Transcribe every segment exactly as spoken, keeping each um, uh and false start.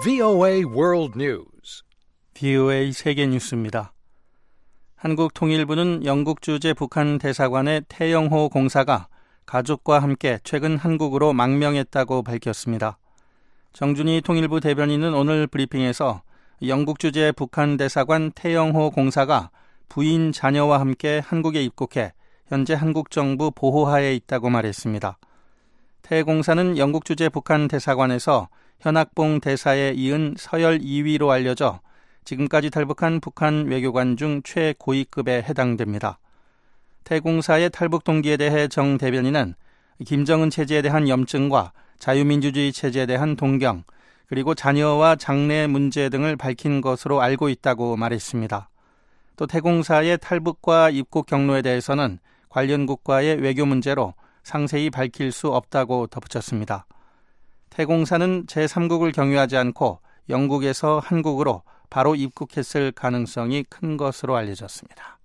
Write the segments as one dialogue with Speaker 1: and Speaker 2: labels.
Speaker 1: 브이오에이 World News.
Speaker 2: 브이오에이 세계 뉴스입니다. 한국 통일부는 영국 주재 북한 대사관의 태영호 공사가 가족과 함께 최근 한국으로 망명했다고 밝혔습니다. 정준희 통일부 대변인은 오늘 브리핑에서 영국 주재 북한 대사관 태영호 공사가 부인 자녀와 함께 한국에 입국해 현재 한국 정부 보호하에 있다고 말했습니다. 태 공사는 영국 주재 북한 대사관에서 현학봉 대사에 이은 서열 이 위로 알려져 지금까지 탈북한 북한 외교관 중 최고위급에 해당됩니다. 태 공사의 탈북 동기에 대해 정 대변인은 김정은 체제에 대한 염증과 자유민주주의 체제에 대한 동경, 그리고 자녀와 장래 문제 등을 밝힌 것으로 알고 있다고 말했습니다. 또 태 공사의 탈북과 입국 경로에 대해서는 관련 국가의 외교 문제로 상세히 밝힐 수 없다고 덧붙였습니다. 태 공사는 제삼국을 경유하지 않고 영국에서 한국으로 바로 입국했을 가능성이 큰 것으로 알려졌습니다.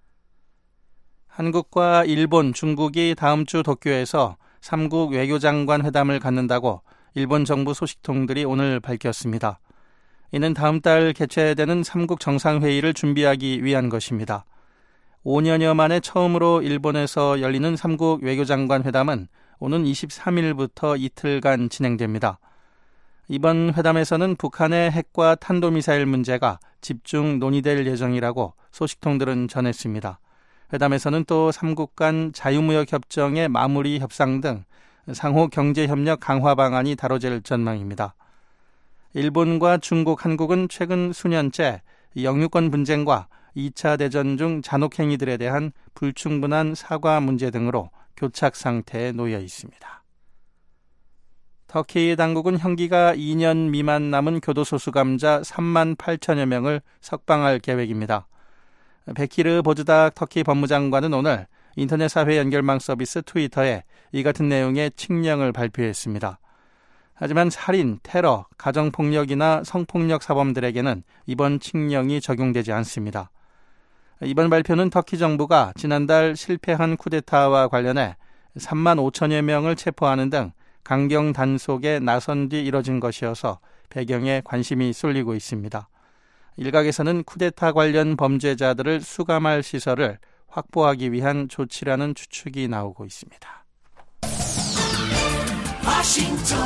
Speaker 2: 한국과 일본, 중국이 다음 주 도쿄에서 삼국 외교장관 회담을 갖는다고 일본 정부 소식통들이 오늘 밝혔습니다. 이는 다음 달 개최되는 삼국 정상회의를 준비하기 위한 것입니다. 오 년여 만에 처음으로 일본에서 열리는 삼국 외교장관 회담은 오는 이십삼 일부터 이틀간 진행됩니다. 이번 회담에서는 북한의 핵과 탄도미사일 문제가 집중 논의될 예정이라고 소식통들은 전했습니다. 회담에서는 또 삼국 간 자유무역 협정의 마무리 협상 등 상호 경제협력 강화 방안이 다뤄질 전망입니다. 일본과 중국, 한국은 최근 수년째 영유권 분쟁과 이 차 대전 중 잔혹 행위들에 대한 불충분한 사과 문제 등으로 교착 상태에 놓여 있습니다. 터키 당국은 형기가 이 년 미만 남은 교도소 수감자 삼만 팔천여 명을 석방할 계획입니다. 베키르 보즈닥 터키 법무장관은 오늘 인터넷 사회 연결망 서비스 트위터에 이 같은 내용의 칙령을 발표했습니다. 하지만 살인, 테러, 가정폭력이나 성폭력 사범들에게는 이번 칙령이 적용되지 않습니다. 이번 발표는 터키 정부가 지난달 실패한 쿠데타와 관련해 삼만 오천여 명을 체포하는 등 강경 단속에 나선 뒤 이뤄진 것이어서 배경에 관심이 쏠리고 있습니다. 일각에서는 쿠데타 관련 범죄자들을 수감할 시설을 확보하기 위한 조치라는 추측이 나오고 있습니다.
Speaker 3: 워싱턴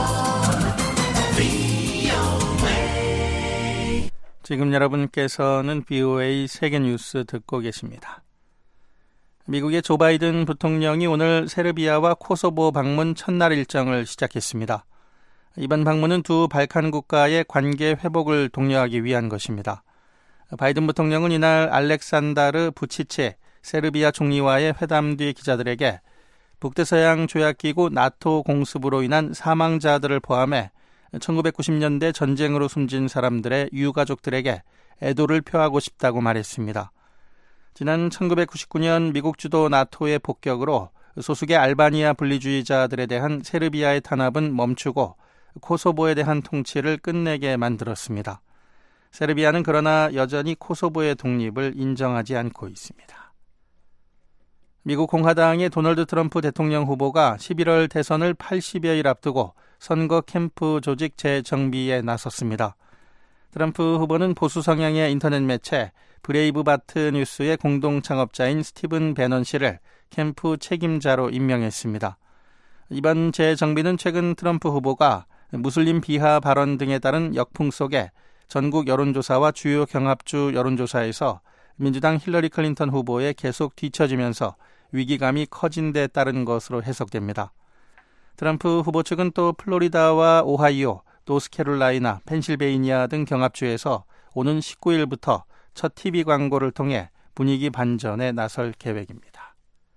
Speaker 3: 브이오에이.
Speaker 2: 지금 여러분께서는 브이오에이 세계뉴스 듣고 계십니다. 미국의 조 바이든 부통령이 오늘 세르비아와 코소보 방문 첫날 일정을 시작했습니다. 이번 방문은 두 발칸 국가의 관계 회복을 독려하기 위한 것입니다. 바이든 부통령은 이날 알렉산다르 부치체 세르비아 총리와의 회담 뒤 기자들에게 북대서양 조약기구 나토 공습으로 인한 사망자들을 포함해 천구백구십 년대 전쟁으로 숨진 사람들의 유가족들에게 애도를 표하고 싶다고 말했습니다. 지난 천구백구십구 년 미국 주도 나토의 폭격으로 소수의 알바니아 분리주의자들에 대한 세르비아의 탄압은 멈추고 코소보에 대한 통치를 끝내게 만들었습니다. 세르비아는 그러나 여전히 코소보의 독립을 인정하지 않고 있습니다. 미국 공화당의 도널드 트럼프 대통령 후보가 십일월 대선을 팔십여일 앞두고 선거 캠프 조직 재정비에 나섰습니다. 트럼프 후보는 보수 성향의 인터넷 매체 브레이브바트 뉴스의 공동 창업자인 스티븐 배넌 씨를 캠프 책임자로 임명했습니다. 이번 재정비는 최근 트럼프 후보가 무슬림 비하 발언 등에 따른 역풍 속에 전국 여론조사와 주요 경합주 여론조사에서 민주당 힐러리 클린턴 후보에 계속 뒤처지면서 위기감이 커진 데 따른 것으로 해석됩니다. 트럼프 후보 측은 또 플로리다와 오하이오, 노스캐롤라이나, 펜실베이니아 등 경합주에서 오는 십구일부터 첫 티비 광고를 통해 분위기 반전에 나설 계획입니다.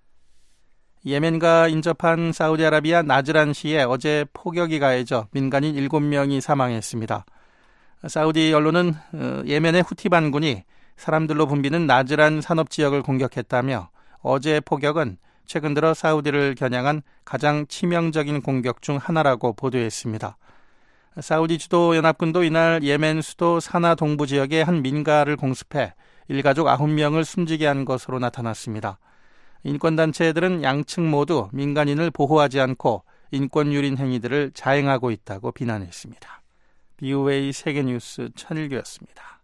Speaker 2: 예멘과 인접한 사우디아라비아 나즈란시에 어제 폭격이 가해져 민간인 일곱 명이 사망했습니다. 사우디 언론은 예멘의 후티 반군이 사람들로 붐비는 나즈란 산업지역을 공격했다며 어제의 폭격은 최근 들어 사우디를 겨냥한 가장 치명적인 공격 중 하나라고 보도했습니다. 사우디 주도 연합군도 이날 예멘 수도 사나 동부 지역의 한 민가를 공습해 일가족 아홉 명을 숨지게 한 것으로 나타났습니다. 인권단체들은 양측 모두 민간인을 보호하지 않고 인권유린 행위들을 자행하고 있다고 비난했습니다. 비오에이 세계뉴스 천일교였습니다.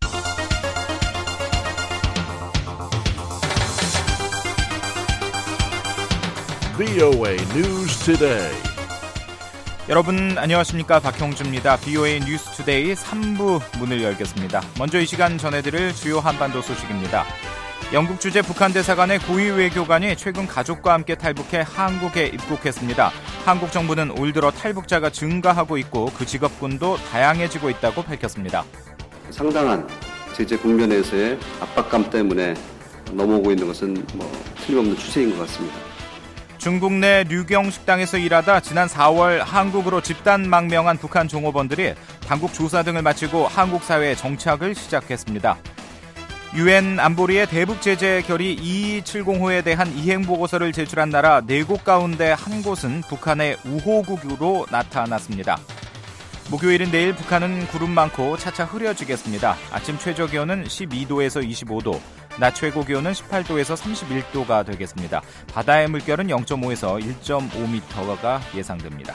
Speaker 1: 비오에이 News Today.
Speaker 3: 여러분 안녕하십니까, 박형주입니다. 비오에이 뉴스 투데이 삼 부 문을 열겠습니다. 먼저 이 시간 전해드릴 주요 한반도 소식입니다. 영국 주재 북한 대사관의 고위 외교관이 최근 가족과 함께 탈북해 한국에 입국했습니다. 한국 정부는 올 들어 탈북자가 증가하고 있고 그 직업군도 다양해지고 있다고 밝혔습니다.
Speaker 4: 상당한 제재 국면에서의 압박감 때문에 넘어오고 있는 것은 뭐 틀림없는 추세인 것 같습니다.
Speaker 3: 중국 내 류경 식당에서 일하다 지난 사월 한국으로 집단 망명한 북한 종업원들이 당국 조사 등을 마치고 한국 사회에 정착을 시작했습니다. 유엔 안보리의 대북 제재 결의 이이칠공호에 대한 이행 보고서를 제출한 나라 네 곳 가운데 한 곳은 북한의 우호국으로 나타났습니다. 목요일인 내일 북한은 구름 많고 차차 흐려지겠습니다. 아침 최저 기온은 십이 도에서 이십오 도, 낮 최고 기온은 십팔 도에서 삼십일 도가 되겠습니다. 바다의 물결은 영 점 오에서 일 점 오 미터가 예상됩니다.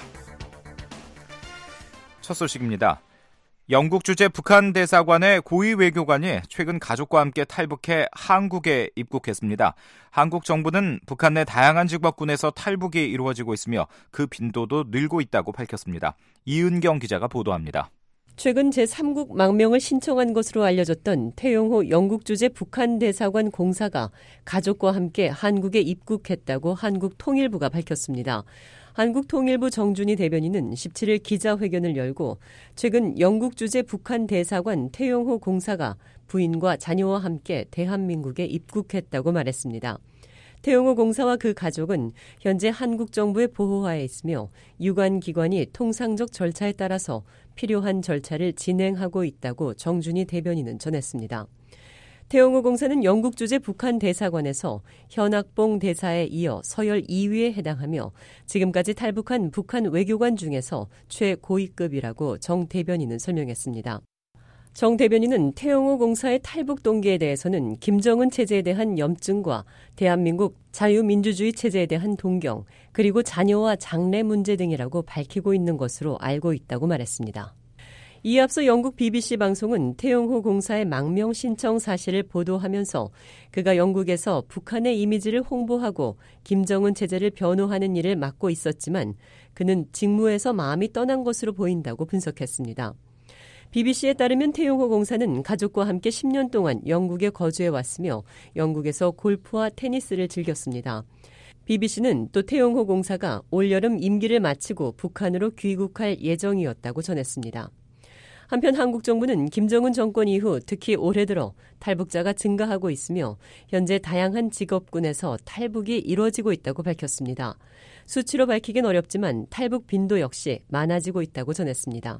Speaker 3: 첫 소식입니다. 영국 주재 북한 대사관의 고위 외교관이 최근 가족과 함께 탈북해 한국에 입국했습니다. 한국 정부는 북한 내 다양한 직업군에서 탈북이 이루어지고 있으며 그 빈도도 늘고 있다고 밝혔습니다. 이은경 기자가 보도합니다.
Speaker 5: 최근 제삼국 망명을 신청한 것으로 알려졌던 태용호 영국 주재 북한 대사관 공사가 가족과 함께 한국에 입국했다고 한국통일부가 밝혔습니다. 한국통일부 정준희 대변인은 십칠 일 기자회견을 열고 최근 영국 주재 북한 대사관 태용호 공사가 부인과 자녀와 함께 대한민국에 입국했다고 말했습니다. 태용호 공사와 그 가족은 현재 한국 정부의 보호하에 있으며 유관 기관이 통상적 절차에 따라서 필요한 절차를 진행하고 있다고 정준희 대변인은 전했습니다. 태용호 공사는 영국 주재 북한 대사관에서 현학봉 대사에 이어 서열 이 위에 해당하며 지금까지 탈북한 북한 외교관 중에서 최고위급이라고 정 대변인은 설명했습니다. 정 대변인은 태용호 공사의 탈북 동기에 대해서는 김정은 체제에 대한 염증과 대한민국 자유민주주의 체제에 대한 동경, 그리고 자녀와 장래 문제 등이라고 밝히고 있는 것으로 알고 있다고 말했습니다. 이에 앞서 영국 비비씨 방송은 태용호 공사의 망명 신청 사실을 보도하면서 그가 영국에서 북한의 이미지를 홍보하고 김정은 체제를 변호하는 일을 맡고 있었지만 그는 직무에서 마음이 떠난 것으로 보인다고 분석했습니다. 비비씨에 따르면 태용호 공사는 가족과 함께 십 년 동안 영국에 거주해 왔으며 영국에서 골프와 테니스를 즐겼습니다. 비비씨는 또 태용호 공사가 올여름 임기를 마치고 북한으로 귀국할 예정이었다고 전했습니다. 한편 한국 정부는 김정은 정권 이후 특히 올해 들어 탈북자가 증가하고 있으며 현재 다양한 직업군에서 탈북이 이루어지고 있다고 밝혔습니다. 수치로 밝히긴 어렵지만 탈북 빈도 역시 많아지고 있다고 전했습니다.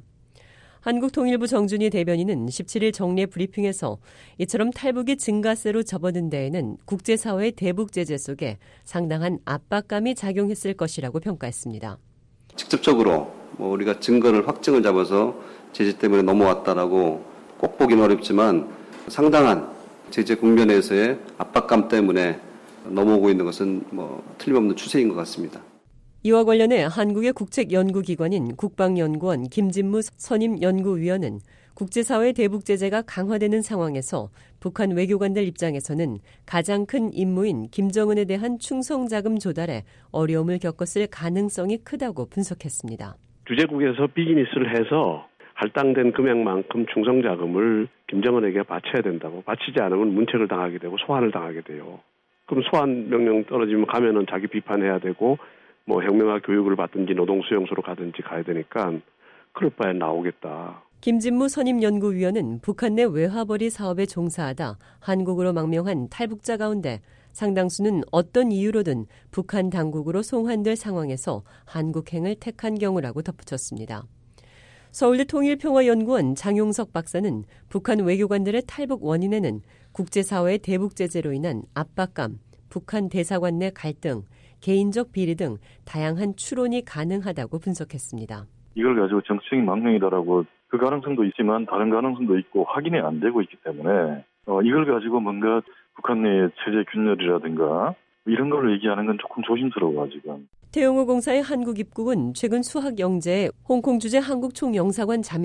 Speaker 5: 한국통일부 정준희 대변인은 십칠 일 정례 브리핑에서 이처럼 탈북이 증가세로 접어든 데에는 국제사회의 대북 제재 속에 상당한 압박감이 작용했을 것이라고 평가했습니다.
Speaker 4: 직접적으로 뭐 우리가 증거를 확증을 잡아서 제재 때문에 넘어왔다라고 꼭 보기는 어렵지만 상당한 제재 국면에서의 압박감 때문에 넘어오고 있는 것은 뭐 틀림없는 추세인 것 같습니다.
Speaker 5: 이와 관련해 한국의 국책연구기관인 국방연구원 김진무 선임연구위원은 국제사회의 대북 제재가 강화되는 상황에서 북한 외교관들 입장에서는 가장 큰 임무인 김정은에 대한 충성자금 조달에 어려움을 겪었을 가능성이 크다고 분석했습니다.
Speaker 6: 주재국에서 비즈니스를 해서 할당된 금액만큼 충성자금을 김정은에게 바쳐야 된다고, 바치지 않으면 문책을 당하게 되고 소환을 당하게 돼요. 그럼 소환 명령 떨어지면 가면은 자기 비판해야 되고 뭐 혁명화 교육을 받든지 노동수용소로 가든지 가야 되니까 그럴 바에 나오겠다.
Speaker 5: 김진무 선임연구위원은 북한 내 외화벌이 사업에 종사하다 한국으로 망명한 탈북자 가운데 상당수는 어떤 이유로든 북한 당국으로 송환될 상황에서 한국행을 택한 경우라고 덧붙였습니다. 서울대 통일평화연구원 장용석 박사는 북한 외교관들의 탈북 원인에는 국제사회의 대북 제재로 인한 압박감, 북한 대사관 내 갈등, 개인적 비리 등 다양한 추론이 가능하다고 분석했습니다.
Speaker 7: 이걸 가지고 정치적인 망명이다라고 그 가능성도 있지만 다른 가능성도 있고 확인이 안 되고 있기 때문에 어, 이걸 가지고 뭔가 북한 내 체제 균열이라든가 이런 걸 얘기하는 건 조금 조심스러워 지금.
Speaker 5: 태용호 공사의 한국 입국은 최근 수학 영재에 홍콩 주재 한국 총영사관 잠입,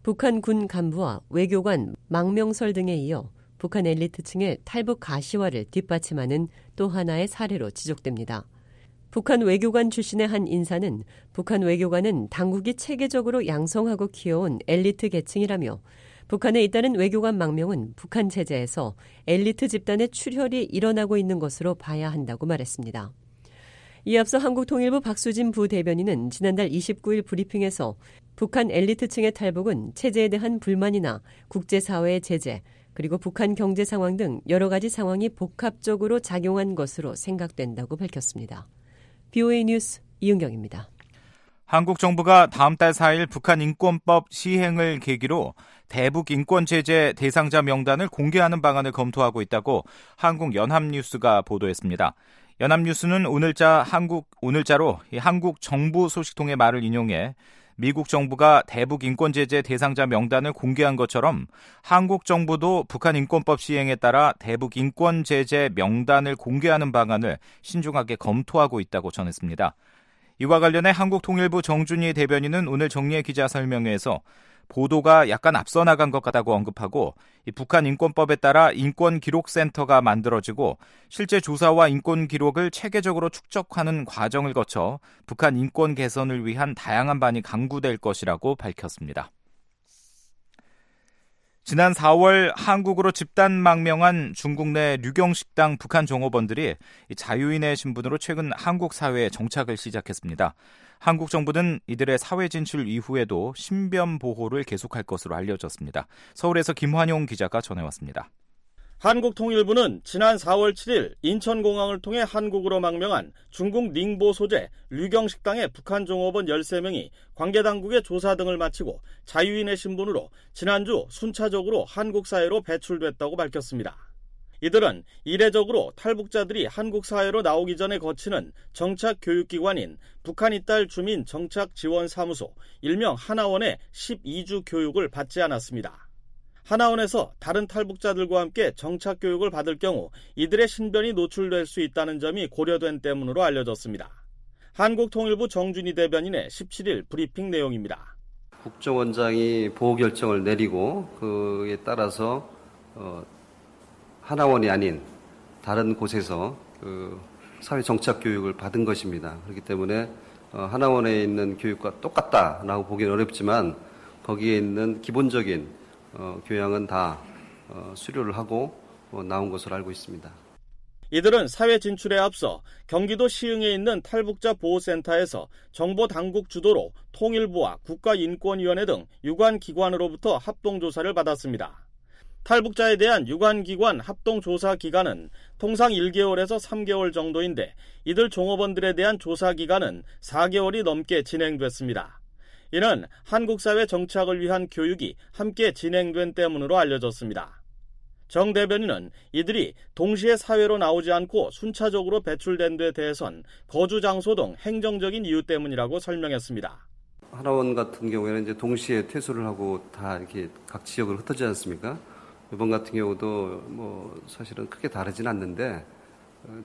Speaker 5: 북한 군 간부와 외교관, 망명설 등에 이어 북한 엘리트층의 탈북 가시화를 뒷받침하는 또 하나의 사례로 지적됩니다. 북한 외교관 출신의 한 인사는 북한 외교관은 당국이 체계적으로 양성하고 키워온 엘리트 계층이라며 북한에 잇따른 외교관 망명은 북한 체제에서 엘리트 집단의 출혈이 일어나고 있는 것으로 봐야 한다고 말했습니다. 이에 앞서 한국통일부 박수진 부대변인은 지난달 이십구일 브리핑에서 북한 엘리트층의 탈북은 체제에 대한 불만이나 국제사회의 제재, 그리고 북한 경제 상황 등 여러 가지 상황이 복합적으로 작용한 것으로 생각된다고 밝혔습니다. 비오에이 뉴스 이은경입니다.
Speaker 3: 한국 정부가 다음 달 사일 북한 인권법 시행을 계기로 대북 인권제재 대상자 명단을 공개하는 방안을 검토하고 있다고 한국연합뉴스가 보도했습니다. 연합뉴스는 오늘자 한국, 오늘자로 한국 정부 소식통의 말을 인용해 미국 정부가 대북 인권제재 대상자 명단을 공개한 것처럼 한국 정부도 북한 인권법 시행에 따라 대북 인권제재 명단을 공개하는 방안을 신중하게 검토하고 있다고 전했습니다. 이와 관련해 한국통일부 정준희 대변인은 오늘 정리의 기자설명회에서 보도가 약간 앞서 나간 것 같다고 언급하고 이 북한 인권법에 따라 인권기록센터가 만들어지고 실제 조사와 인권 기록을 체계적으로 축적하는 과정을 거쳐 북한 인권 개선을 위한 다양한 반이 강구될 것이라고 밝혔습니다. 지난 사월 한국으로 집단 망명한 중국 내 류경식당 북한 종업원들이 자유인의 신분으로 최근 한국 사회에 정착을 시작했습니다. 한국 정부는 이들의 사회 진출 이후에도 신변 보호를 계속할 것으로 알려졌습니다. 서울에서 김환용 기자가 전해왔습니다.
Speaker 8: 한국통일부는 지난 사월 칠일 인천공항을 통해 한국으로 망명한 중국 닝보 소재 류경식당의 북한 종업원 열세 명이 관계당국의 조사 등을 마치고 자유인의 신분으로 지난주 순차적으로 한국 사회로 배출됐다고 밝혔습니다. 이들은 이례적으로 탈북자들이 한국 사회로 나오기 전에 거치는 정착 교육기관인 북한 이탈 주민 정착 지원 사무소, 일명 하나원의 십이 주 교육을 받지 않았습니다. 하나원에서 다른 탈북자들과 함께 정착 교육을 받을 경우 이들의 신변이 노출될 수 있다는 점이 고려된 때문으로 알려졌습니다. 한국통일부 정준희 대변인의 십칠일 브리핑 내용입니다.
Speaker 4: 국정원장이 보호 결정을 내리고 그에 따라서 어, 하나원이 아닌 다른 곳에서 그 사회 정착 교육을 받은 것입니다. 그렇기 때문에 어, 하나원에 있는 교육과 똑같다라고 보기는 어렵지만 거기에 있는 기본적인 어, 교양은 다 어, 수료를 하고 어, 나온 것으로 알고 있습니다.
Speaker 8: 이들은 사회 진출에 앞서 경기도 시흥에 있는 탈북자 보호센터에서 정보당국 주도로 통일부와 국가인권위원회 등 유관기관으로부터 합동조사를 받았습니다. 탈북자에 대한 유관기관 합동조사 기간은 통상 일 개월에서 삼 개월 정도인데 이들 종업원들에 대한 조사 기간은 사 개월이 넘게 진행됐습니다. 이는 한국 사회 정착을 위한 교육이 함께 진행된 때문으로 알려졌습니다. 정 대변인은 이들이 동시에 사회로 나오지 않고 순차적으로 배출된 데 대해선 거주 장소 등 행정적인 이유 때문이라고 설명했습니다.
Speaker 4: 하나원 같은 경우에는 이제 동시에 퇴소를 하고 다 이렇게 각 지역으로 흩어지지 않습니까? 이번 같은 경우도 뭐 사실은 크게 다르진 않는데 어,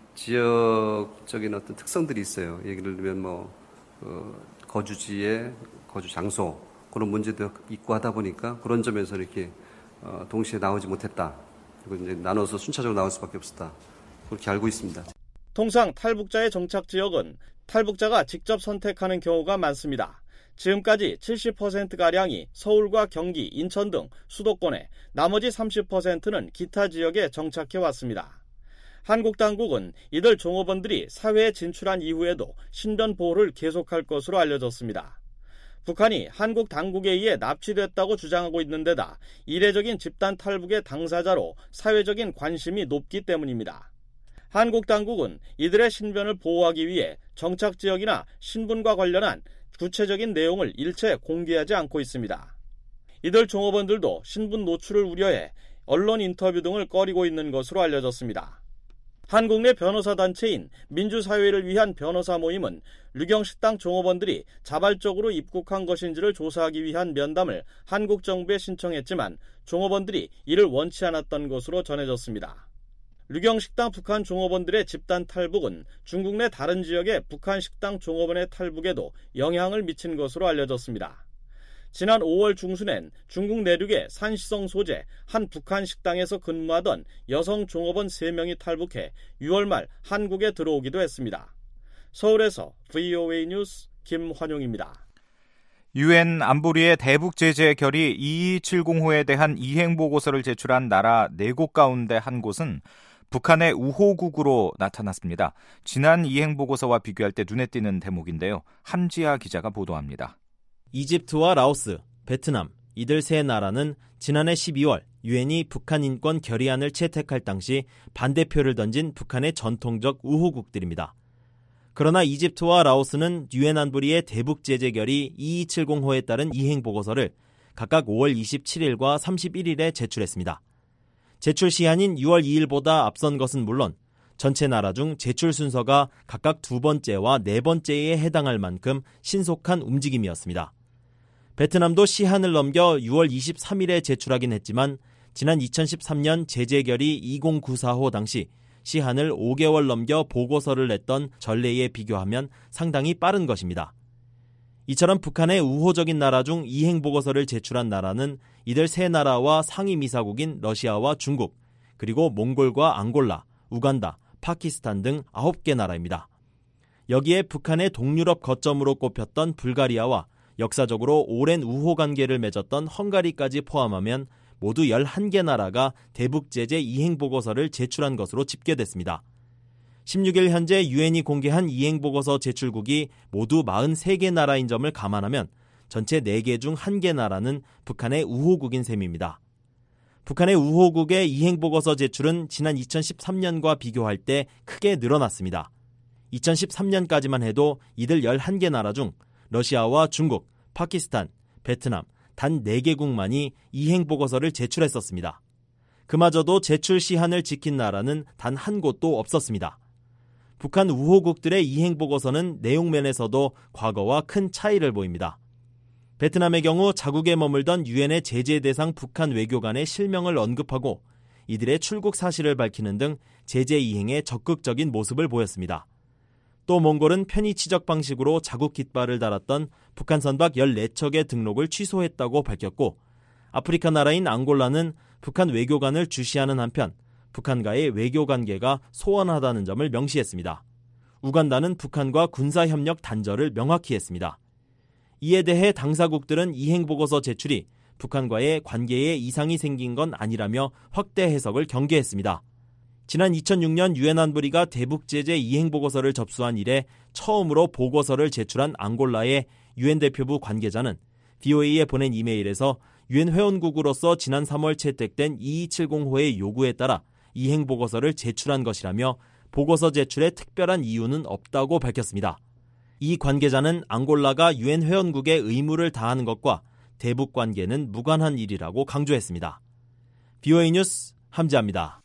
Speaker 4: 지역적인 어떤 특성들이 있어요. 예를 들면 뭐 어, 거주지의 거주 장소 그런 문제도 있고 하다 보니까 그런 점에서 이렇게 어, 동시에 나오지 못했다. 그리고 이제 나눠서 순차적으로 나올 수밖에 없었다. 그렇게 알고 있습니다.
Speaker 8: 통상 탈북자의 정착 지역은 탈북자가 직접 선택하는 경우가 많습니다. 지금까지 칠십 퍼센트가량이 서울과 경기, 인천 등 수도권에 나머지 삼십 퍼센트는 기타 지역에 정착해 왔습니다. 한국 당국은 이들 종업원들이 사회에 진출한 이후에도 신변 보호를 계속할 것으로 알려졌습니다. 북한이 한국 당국에 의해 납치됐다고 주장하고 있는 데다 이례적인 집단 탈북의 당사자로 사회적인 관심이 높기 때문입니다. 한국 당국은 이들의 신변을 보호하기 위해 정착 지역이나 신분과 관련한 구체적인 내용을 일체 공개하지 않고 있습니다. 이들 종업원들도 신분 노출을 우려해 언론 인터뷰 등을 꺼리고 있는 것으로 알려졌습니다. 한국 내 변호사 단체인 민주사회를 위한 변호사 모임은 류경식당 종업원들이 자발적으로 입국한 것인지를 조사하기 위한 면담을 한국 정부에 신청했지만 종업원들이 이를 원치 않았던 것으로 전해졌습니다. 류경식당 북한 종업원들의 집단 탈북은 중국 내 다른 지역의 북한 식당 종업원의 탈북에도 영향을 미친 것으로 알려졌습니다. 지난 오월 중순엔 중국 내륙의 산시성 소재 한 북한 식당에서 근무하던 여성 종업원 세 명이 탈북해 유월 말 한국에 들어오기도 했습니다. 서울에서 브이오에이 뉴스 김환용입니다.
Speaker 3: 유엔 안보리의 대북 제재 결의 이이칠공호에 대한 이행 보고서를 제출한 나라 네 곳 가운데 한 곳은 북한의 우호국으로 나타났습니다. 지난 이행 보고서와 비교할 때 눈에 띄는 대목인데요. 함지아 기자가 보도합니다.
Speaker 9: 이집트와 라오스, 베트남 이들 세 나라는 지난해 십이월 유엔이 북한 인권 결의안을 채택할 당시 반대표를 던진 북한의 전통적 우호국들입니다. 그러나 이집트와 라오스는 유엔 안보리의 대북 제재 결의 이이칠공호에 따른 이행 보고서를 각각 오월 이십칠일과 삼십일일에 제출했습니다. 제출 시한인 유월 이일보다 앞선 것은 물론 전체 나라 중 제출 순서가 각각 두 번째와 네 번째에 해당할 만큼 신속한 움직임이었습니다. 베트남도 시한을 넘겨 유월 이십삼일에 제출하긴 했지만 지난 이천십삼년 제재 결의 이공구사호 당시 시한을 오 개월 넘겨 보고서를 냈던 전례에 비교하면 상당히 빠른 것입니다. 이처럼 북한의 우호적인 나라 중 이행 보고서를 제출한 나라는 이들 세 나라와 상임이사국인 러시아와 중국, 그리고 몽골과 앙골라, 우간다, 파키스탄 등 아홉 개 나라입니다. 여기에 북한의 동유럽 거점으로 꼽혔던 불가리아와 역사적으로 오랜 우호 관계를 맺었던 헝가리까지 포함하면 모두 열한 개 나라가 대북 제재 이행 보고서를 제출한 것으로 집계됐습니다. 십육일 현재 유엔이 공개한 이행 보고서 제출국이 모두 사십삼 개 나라인 점을 감안하면 전체 네 개 중 한 개 나라는 북한의 우호국인 셈입니다. 북한의 우호국의 이행 보고서 제출은 지난 이천십삼년과 비교할 때 크게 늘어났습니다. 이천십삼년까지만 해도 이들 열한 개 나라 중 러시아와 중국, 파키스탄, 베트남 단 네 개국만이 이행 보고서를 제출했었습니다. 그마저도 제출 시한을 지킨 나라는 단 한 곳도 없었습니다. 북한 우호국들의 이행 보고서는 내용면에서도 과거와 큰 차이를 보입니다. 베트남의 경우 자국에 머물던 유엔의 제재 대상 북한 외교관의 실명을 언급하고 이들의 출국 사실을 밝히는 등 제재 이행에 적극적인 모습을 보였습니다. 또 몽골은 편의 지적 방식으로 자국 깃발을 달았던 북한 선박 열네 척의 등록을 취소했다고 밝혔고, 아프리카 나라인 앙골라는 북한 외교관을 주시하는 한편 북한과의 외교관계가 소원하다는 점을 명시했습니다. 우간다는 북한과 군사협력 단절을 명확히 했습니다. 이에 대해 당사국들은 이행보고서 제출이 북한과의 관계에 이상이 생긴 건 아니라며 확대 해석을 경계했습니다. 지난 이천육년 유엔 안보리가 대북제재 이행보고서를 접수한 이래 처음으로 보고서를 제출한 앙골라의 유엔 대표부 관계자는 브이오에이에 보낸 이메일에서 유엔 회원국으로서 지난 삼월 채택된 이이칠공호의 요구에 따라 이행보고서를 제출한 것이라며 보고서 제출에 특별한 이유는 없다고 밝혔습니다. 이 관계자는 앙골라가 유엔 회원국의 의무를 다하는 것과 대북 관계는 무관한 일이라고 강조했습니다. 브이오에이 뉴스 함지아입니다.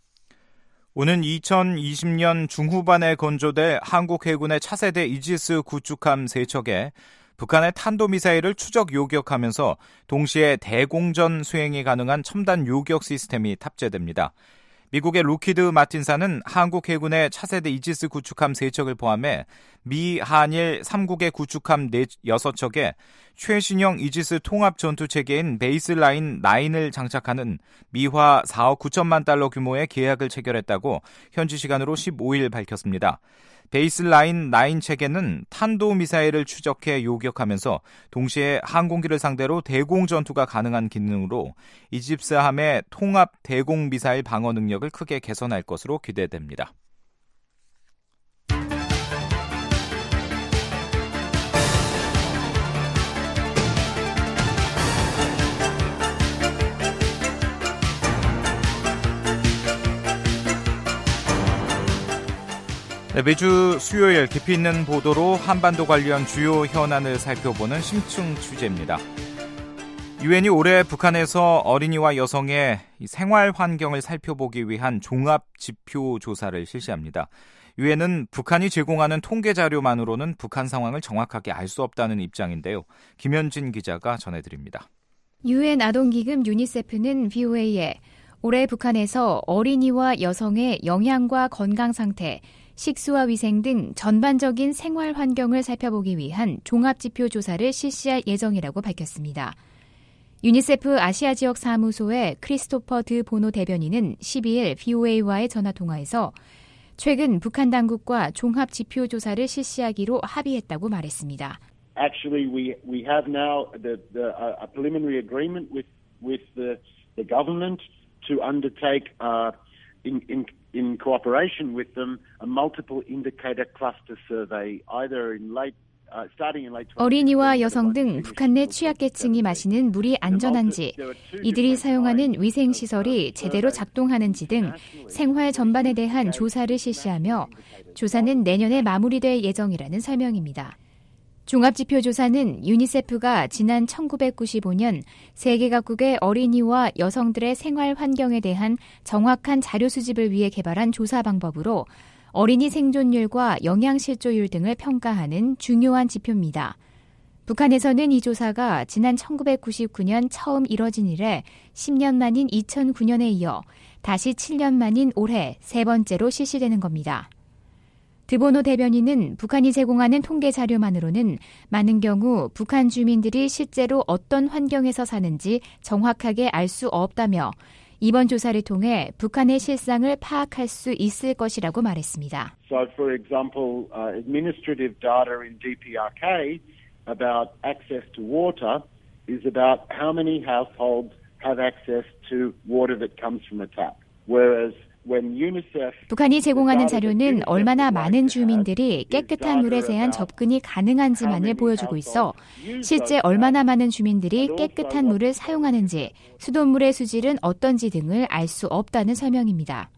Speaker 3: 오는 이천이십년 중후반에 건조돼 한국 해군의 차세대 이지스 구축함 세 척에 북한의 탄도미사일을 추적 요격하면서 동시에 대공전 수행이 가능한 첨단 요격 시스템이 탑재됩니다. 미국의 로키드 마틴사는 한국 해군의 차세대 이지스 구축함 세 척을 포함해 미, 한일 삼 국의 구축함 여섯 척에 최신형 이지스 통합 전투체계인 베이스라인 구을 장착하는 미화 사억 구천만 달러 규모의 계약을 체결했다고 현지 시간으로 십오일 밝혔습니다. 베이스라인 구 체계는 탄도미사일을 추적해 요격하면서 동시에 항공기를 상대로 대공 전투가 가능한 기능으로 이집스함의 통합 대공미사일 방어 능력을 크게 개선할 것으로 기대됩니다. 네, 매주 수요일 깊이 있는 보도로 한반도 관련 주요 현안을 살펴보는 심층 취재입니다. 유엔이 올해 북한에서 어린이와 여성의 생활 환경을 살펴보기 위한 종합 지표 조사를 실시합니다. 유엔은 북한이 제공하는 통계 자료만으로는 북한 상황을 정확하게 알 수 없다는 입장인데요. 김현진 기자가 전해드립니다.
Speaker 10: 유엔 아동기금 유니세프는 브이오에이에 올해 북한에서 어린이와 여성의 영양과 건강 상태, 식수와 위생 등 전반적인 생활 환경을 살펴보기 위한 종합지표 조사를 실시할 예정이라고 밝혔습니다. 유니세프 아시아 지역 사무소의 크리스토퍼 드 보노 대변인은 십이일 브이오에이와의 전화통화에서 최근 북한 당국과 종합 지표 조사를 실시하기로 합의했다고 말했습니다.
Speaker 11: Actually, we we have now the, the uh, a preliminary agreement with with the the government to undertake uh, in in in cooperation with them a multiple indicator cluster survey, either in late.
Speaker 10: 어린이와 여성 등 북한 내 취약계층이 마시는 물이 안전한지, 이들이 사용하는 위생시설이 제대로 작동하는지 등 생활 전반에 대한 조사를 실시하며 조사는 내년에 마무리될 예정이라는 설명입니다. 종합지표조사는 유니세프가 지난 천구백구십오년 세계 각국의 어린이와 여성들의 생활 환경에 대한 정확한 자료 수집을 위해 개발한 조사 방법으로 어린이 생존율과 영양실조율 등을 평가하는 중요한 지표입니다. 북한에서는 이 조사가 지난 천구백구십구년 처음 이뤄진 이래 십 년 만인 이천구년에 이어 다시 칠 년 만인 올해 세 번째로 실시되는 겁니다. 드보노 대변인은 북한이 제공하는 통계 자료만으로는 많은 경우 북한 주민들이 실제로 어떤 환경에서 사는지 정확하게 알 수 없다며 이번 조사를 통해 북한의 실상을 파악할 수 있을 것이라고 말했습니다.
Speaker 11: So, for example, uh, administrative data in D P R K about access to water is about how many households have access to water that comes from a tap, whereas
Speaker 10: 북한이 제공하는 자료는 얼마나 많은 주민들이 깨끗한 물에 대한 접근이 가능한지만을 보여주고 있어 실제 얼마나 많은 주민들이 깨끗한 물을 사용하는지, 수돗물의 수질은 어떤지 등을 알 수 없다는 설명입니다.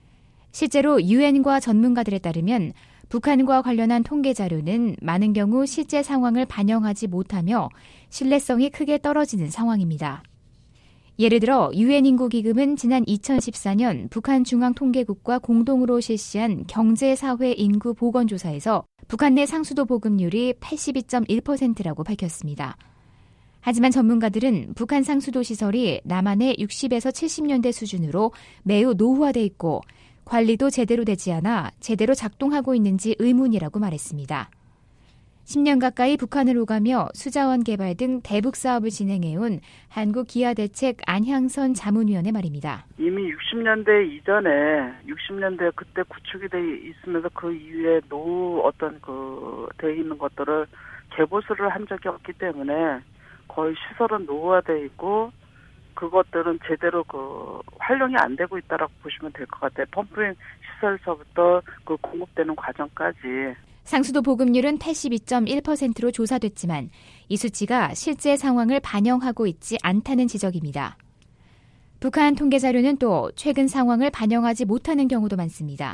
Speaker 10: 실제로 유엔과 전문가들에 따르면 북한과 관련한 통계 자료는 많은 경우 실제 상황을 반영하지 못하며 신뢰성이 크게 떨어지는 상황입니다. 예를 들어 유엔 인구기금은 지난 이천십사년 북한 중앙통계국과 공동으로 실시한 경제사회 인구 보건조사에서 북한 내 상수도 보급률이 팔십이 점 일 퍼센트라고 밝혔습니다. 하지만 전문가들은 북한 상수도 시설이 남한의 육십에서 칠십년대 수준으로 매우 노후화돼 있고 관리도 제대로 되지 않아 제대로 작동하고 있는지 의문이라고 말했습니다. 십 년 가까이 북한을 오가며 수자원 개발 등 대북 사업을 진행해온 한국기아대책 안향선 자문위원의 말입니다.
Speaker 12: 이미 육십년대 이전에 육십년대 그때 구축이 돼 있으면서 그 이후에 노후 어떤 그 돼 있는 것들을 개보수를 한 적이 없기 때문에 거의 시설은 노후화돼 있고 그것들은 제대로 그 활용이 안 되고 있다라고 보시면 될 것 같아요. 펌프인 시설서부터 그 공급되는 과정까지.
Speaker 10: 상수도 보급률은 팔십이 점 일 퍼센트로 조사됐지만 이 수치가 실제 상황을 반영하고 있지 않다는 지적입니다. 북한 통계 자료는 또 최근 상황을 반영하지 못하는 경우도 많습니다.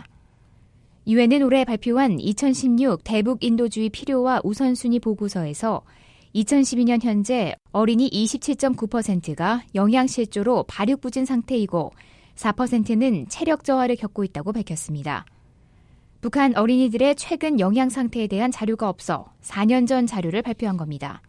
Speaker 10: 유엔은 올해 발표한 이천십육 대북 인도주의 필요와 우선순위 보고서에서 이천십이년 현재 어린이 이십칠 점 구 퍼센트가 영양실조로 발육부진 상태이고 사 퍼센트는 체력 저하를 겪고 있다고 밝혔습니다. 북한 어린이들의 최근 영양 상태에 대한 자료가 없어 사 년 전 자료를 발표한 겁니다.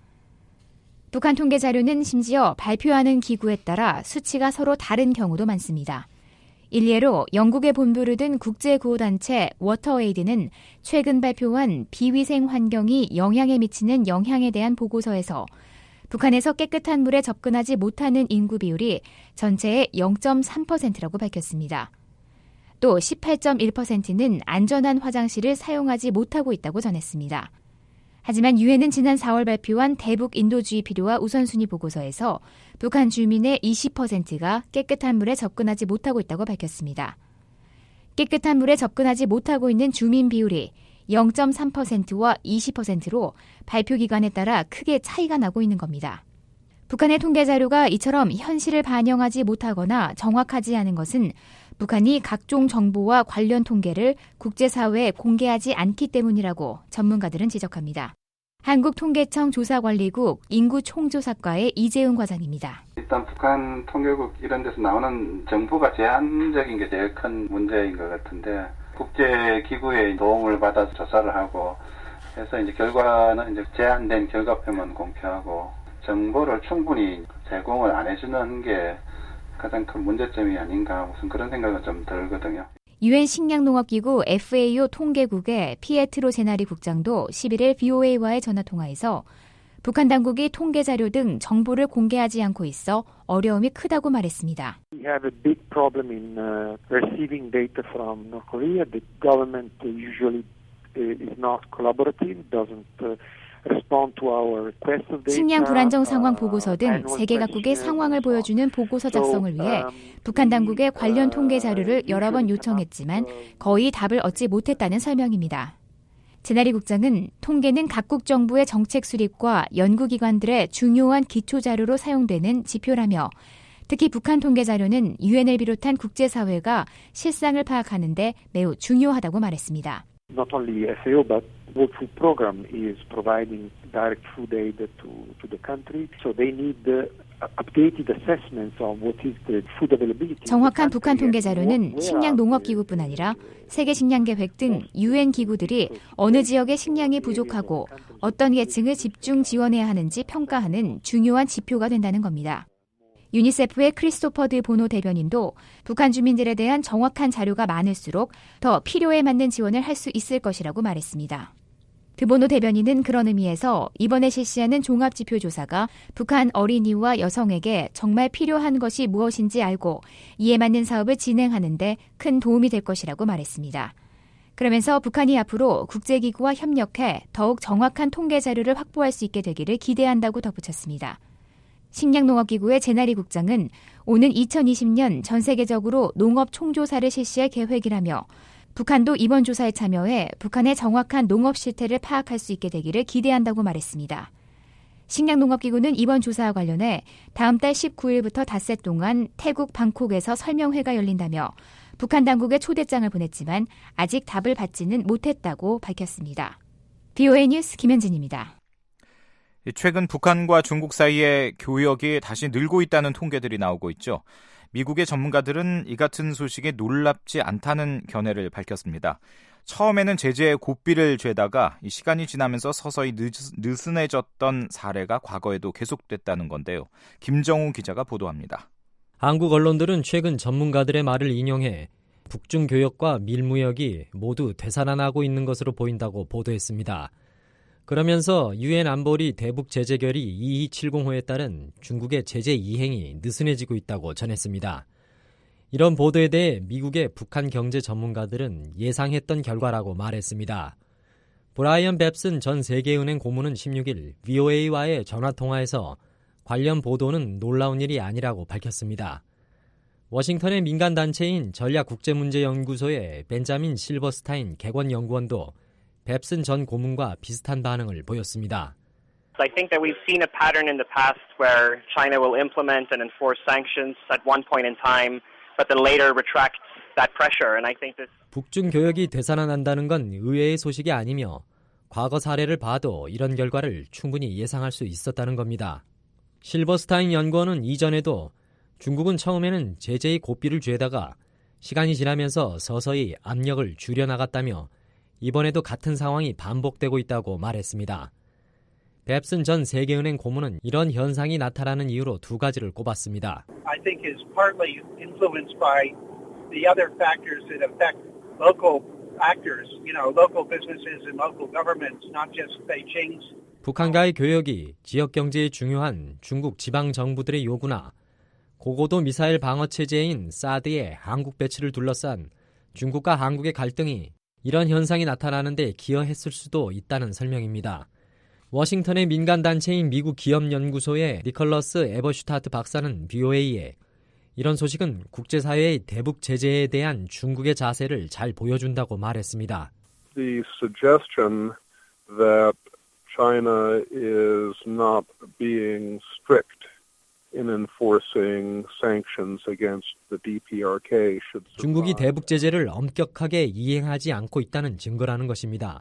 Speaker 10: 북한 통계 자료는 심지어 발표하는 기구에 따라 수치가 서로 다른 경우도 많습니다. 일례로 영국의 본부를 둔 국제구호단체 워터에이드는 최근 발표한 비위생 환경이 영향에 미치는 영향에 대한 보고서에서 북한에서 깨끗한 물에 접근하지 못하는 인구 비율이 전체의 영 점 삼 퍼센트라고 밝혔습니다. 또 십팔 점 일 퍼센트는 안전한 화장실을 사용하지 못하고 있다고 전했습니다. 하지만 유엔은 지난 사월 발표한 대북 인도주의 필요와 우선순위 보고서에서 북한 주민의 이십 퍼센트가 깨끗한 물에 접근하지 못하고 있다고 밝혔습니다. 깨끗한 물에 접근하지 못하고 있는 주민 비율이 영 점 삼 퍼센트와 이십 퍼센트로 발표 기관에 따라 크게 차이가 나고 있는 겁니다. 북한의 통계 자료가 이처럼 현실을 반영하지 못하거나 정확하지 않은 것은 북한이 각종 정보와 관련 통계를 국제사회에 공개하지 않기 때문이라고 전문가들은 지적합니다. 한국통계청 조사관리국 인구총조사과의 이재훈 과장입니다.
Speaker 13: 일단 북한 통계국 이런 데서 나오는 정보가 제한적인 게 제일 큰 문제인 것 같은데 국제기구의 도움을 받아서 조사를 하고 해서 이제 결과는 이제 제한된 결과표만 공표하고 정보를 충분히 제공을 안 해주는 게 가장 큰 문제점이 아닌가 무슨 그런 생각은 좀 들거든요.
Speaker 10: 유엔 식량농업기구 에프에이오 통계국의 피에트로 제나리 국장도 십일일 브이오에이와의 전화통화에서 북한 당국이 통계 자료 등 정보를 공개하지 않고 있어 어려움이 크다고 말했습니다.
Speaker 14: We have a big problem in uh, receiving data from North Korea. The government usually is not collaborative, doesn't uh, respond to our request of data.
Speaker 10: 식량 불안정 상황 보고서 등 세계 각국의 상황을 보여주는 보고서 작성을 위해 북한 당국에 관련 통계 자료를 여러 번 요청했지만 거의 답을 얻지 못했다는 설명입니다. 제나리 국장은 통계는 각국 정부의 정책 수립과 연구기관들의 중요한 기초자료로 사용되는 지표라며 특히 북한 통계 자료는 유엔을 비롯한 국제사회가 실상을 파악하는 데 매우 중요하다고 말했습니다.
Speaker 14: Not only 에프 에이 오 but World Food Program is providing direct food aid to, to the country, so they need the updated assessments of what is the food availability.
Speaker 10: 정확한 북한 통계 자료는 식량 농업 기구뿐 아니라 세계 식량 계획 등 유엔 기구들이 어느 지역에 식량이 부족하고 어떤 계층을 집중 지원해야 하는지 평가하는 중요한 지표가 된다는 겁니다. 유니세프의 크리스토퍼드 보노 대변인도 북한 주민들에 대한 정확한 자료가 많을수록 더 필요에 맞는 지원을 할 수 있을 것이라고 말했습니다. 드보노 대변인은 그런 의미에서 이번에 실시하는 종합지표조사가 북한 어린이와 여성에게 정말 필요한 것이 무엇인지 알고 이에 맞는 사업을 진행하는 데 큰 도움이 될 것이라고 말했습니다. 그러면서 북한이 앞으로 국제기구와 협력해 더욱 정확한 통계 자료를 확보할 수 있게 되기를 기대한다고 덧붙였습니다. 식량농업기구의 제나리 국장은 오는 이천이십 년 전 세계적으로 농업 총조사를 실시할 계획이라며 북한도 이번 조사에 참여해 북한의 정확한 농업 실태를 파악할 수 있게 되기를 기대한다고 말했습니다. 식량농업기구는 이번 조사와 관련해 다음 달 십구 일부터 닷새 동안 태국 방콕에서 설명회가 열린다며 북한 당국에 초대장을 보냈지만 아직 답을 받지는 못했다고 밝혔습니다. 브이오에이 뉴스 김현진입니다.
Speaker 3: 최근 북한과 중국 사이에 교역이 다시 늘고 있다는 통계들이 나오고 있죠. 미국의 전문가들은 이 같은 소식에 놀랍지 않다는 견해를 밝혔습니다. 처음에는 제재에 고삐를 죄다가 이 시간이 지나면서 서서히 느스, 느슨해졌던 사례가 과거에도 계속됐다는 건데요. 김정우 기자가 보도합니다.
Speaker 15: 한국 언론들은 최근 전문가들의 말을 인용해 북중 교역과 밀무역이 모두 되살아나고 있는 것으로 보인다고 보도했습니다. 그러면서 유엔 안보리 대북 제재 결의 이이칠공호에 따른 중국의 제재 이행이 느슨해지고 있다고 전했습니다. 이런 보도에 대해 미국의 북한 경제 전문가들은 예상했던 결과라고 말했습니다. 브라이언 뱁슨 전 세계은행 고문은 십육 일 브이오에이와의 전화통화에서 관련 보도는 놀라운 일이 아니라고 밝혔습니다. 워싱턴의 민간단체인 전략국제문제연구소의 벤자민 실버스타인 객원연구원도 뱁슨 전 고문과 비슷한 반응을 보였습니다.
Speaker 16: I think that we've seen a pattern in the past where China will implement and enforce sanctions at one point in time, but then later retract that pressure. And I think this.
Speaker 15: 북중 교역이 되살아난다는 건 의외의 소식이 아니며 과거 사례를 봐도 이런 결과를 충분히 예상할 수 있었다는 겁니다. 실버스타인 연구원은 이전에도 중국은 처음에는 제재의 고삐를 죄다가 시간이 지나면서 서서히 압력을 줄여나갔다며 이번에도 같은 상황이 반복되고 있다고 말했습니다. 뱁슨 전 세계은행 고문은 이런 현상이 나타나는 이유로 두 가지를 꼽았습니다.
Speaker 17: I think is partly influenced by the other factors that affect local actors, you know, local businesses and local governments, not just Beijing's.
Speaker 15: 북한과의 교역이 지역 경제에 중요한 중국 지방 정부들의 요구나 고고도 미사일 방어 체제인 사드의 한국 배치를 둘러싼 중국과 한국의 갈등이 이런 현상이 나타나는 데 기여했을 수도 있다는 설명입니다. 워싱턴의 민간단체인 미국 기업연구소의 니컬러스 에버슈타트 박사는 브이오에이에 이런 소식은 국제사회의 대북 제재에 대한 중국의 자세를 잘 보여준다고 말했습니다.
Speaker 18: The suggestion that China is not being strict in enforcing sanctions against the 디피아르케이 should survive.
Speaker 15: 중국이 대북 제재를 엄격하게 이행하지 않고 있다는 증거라는 것입니다.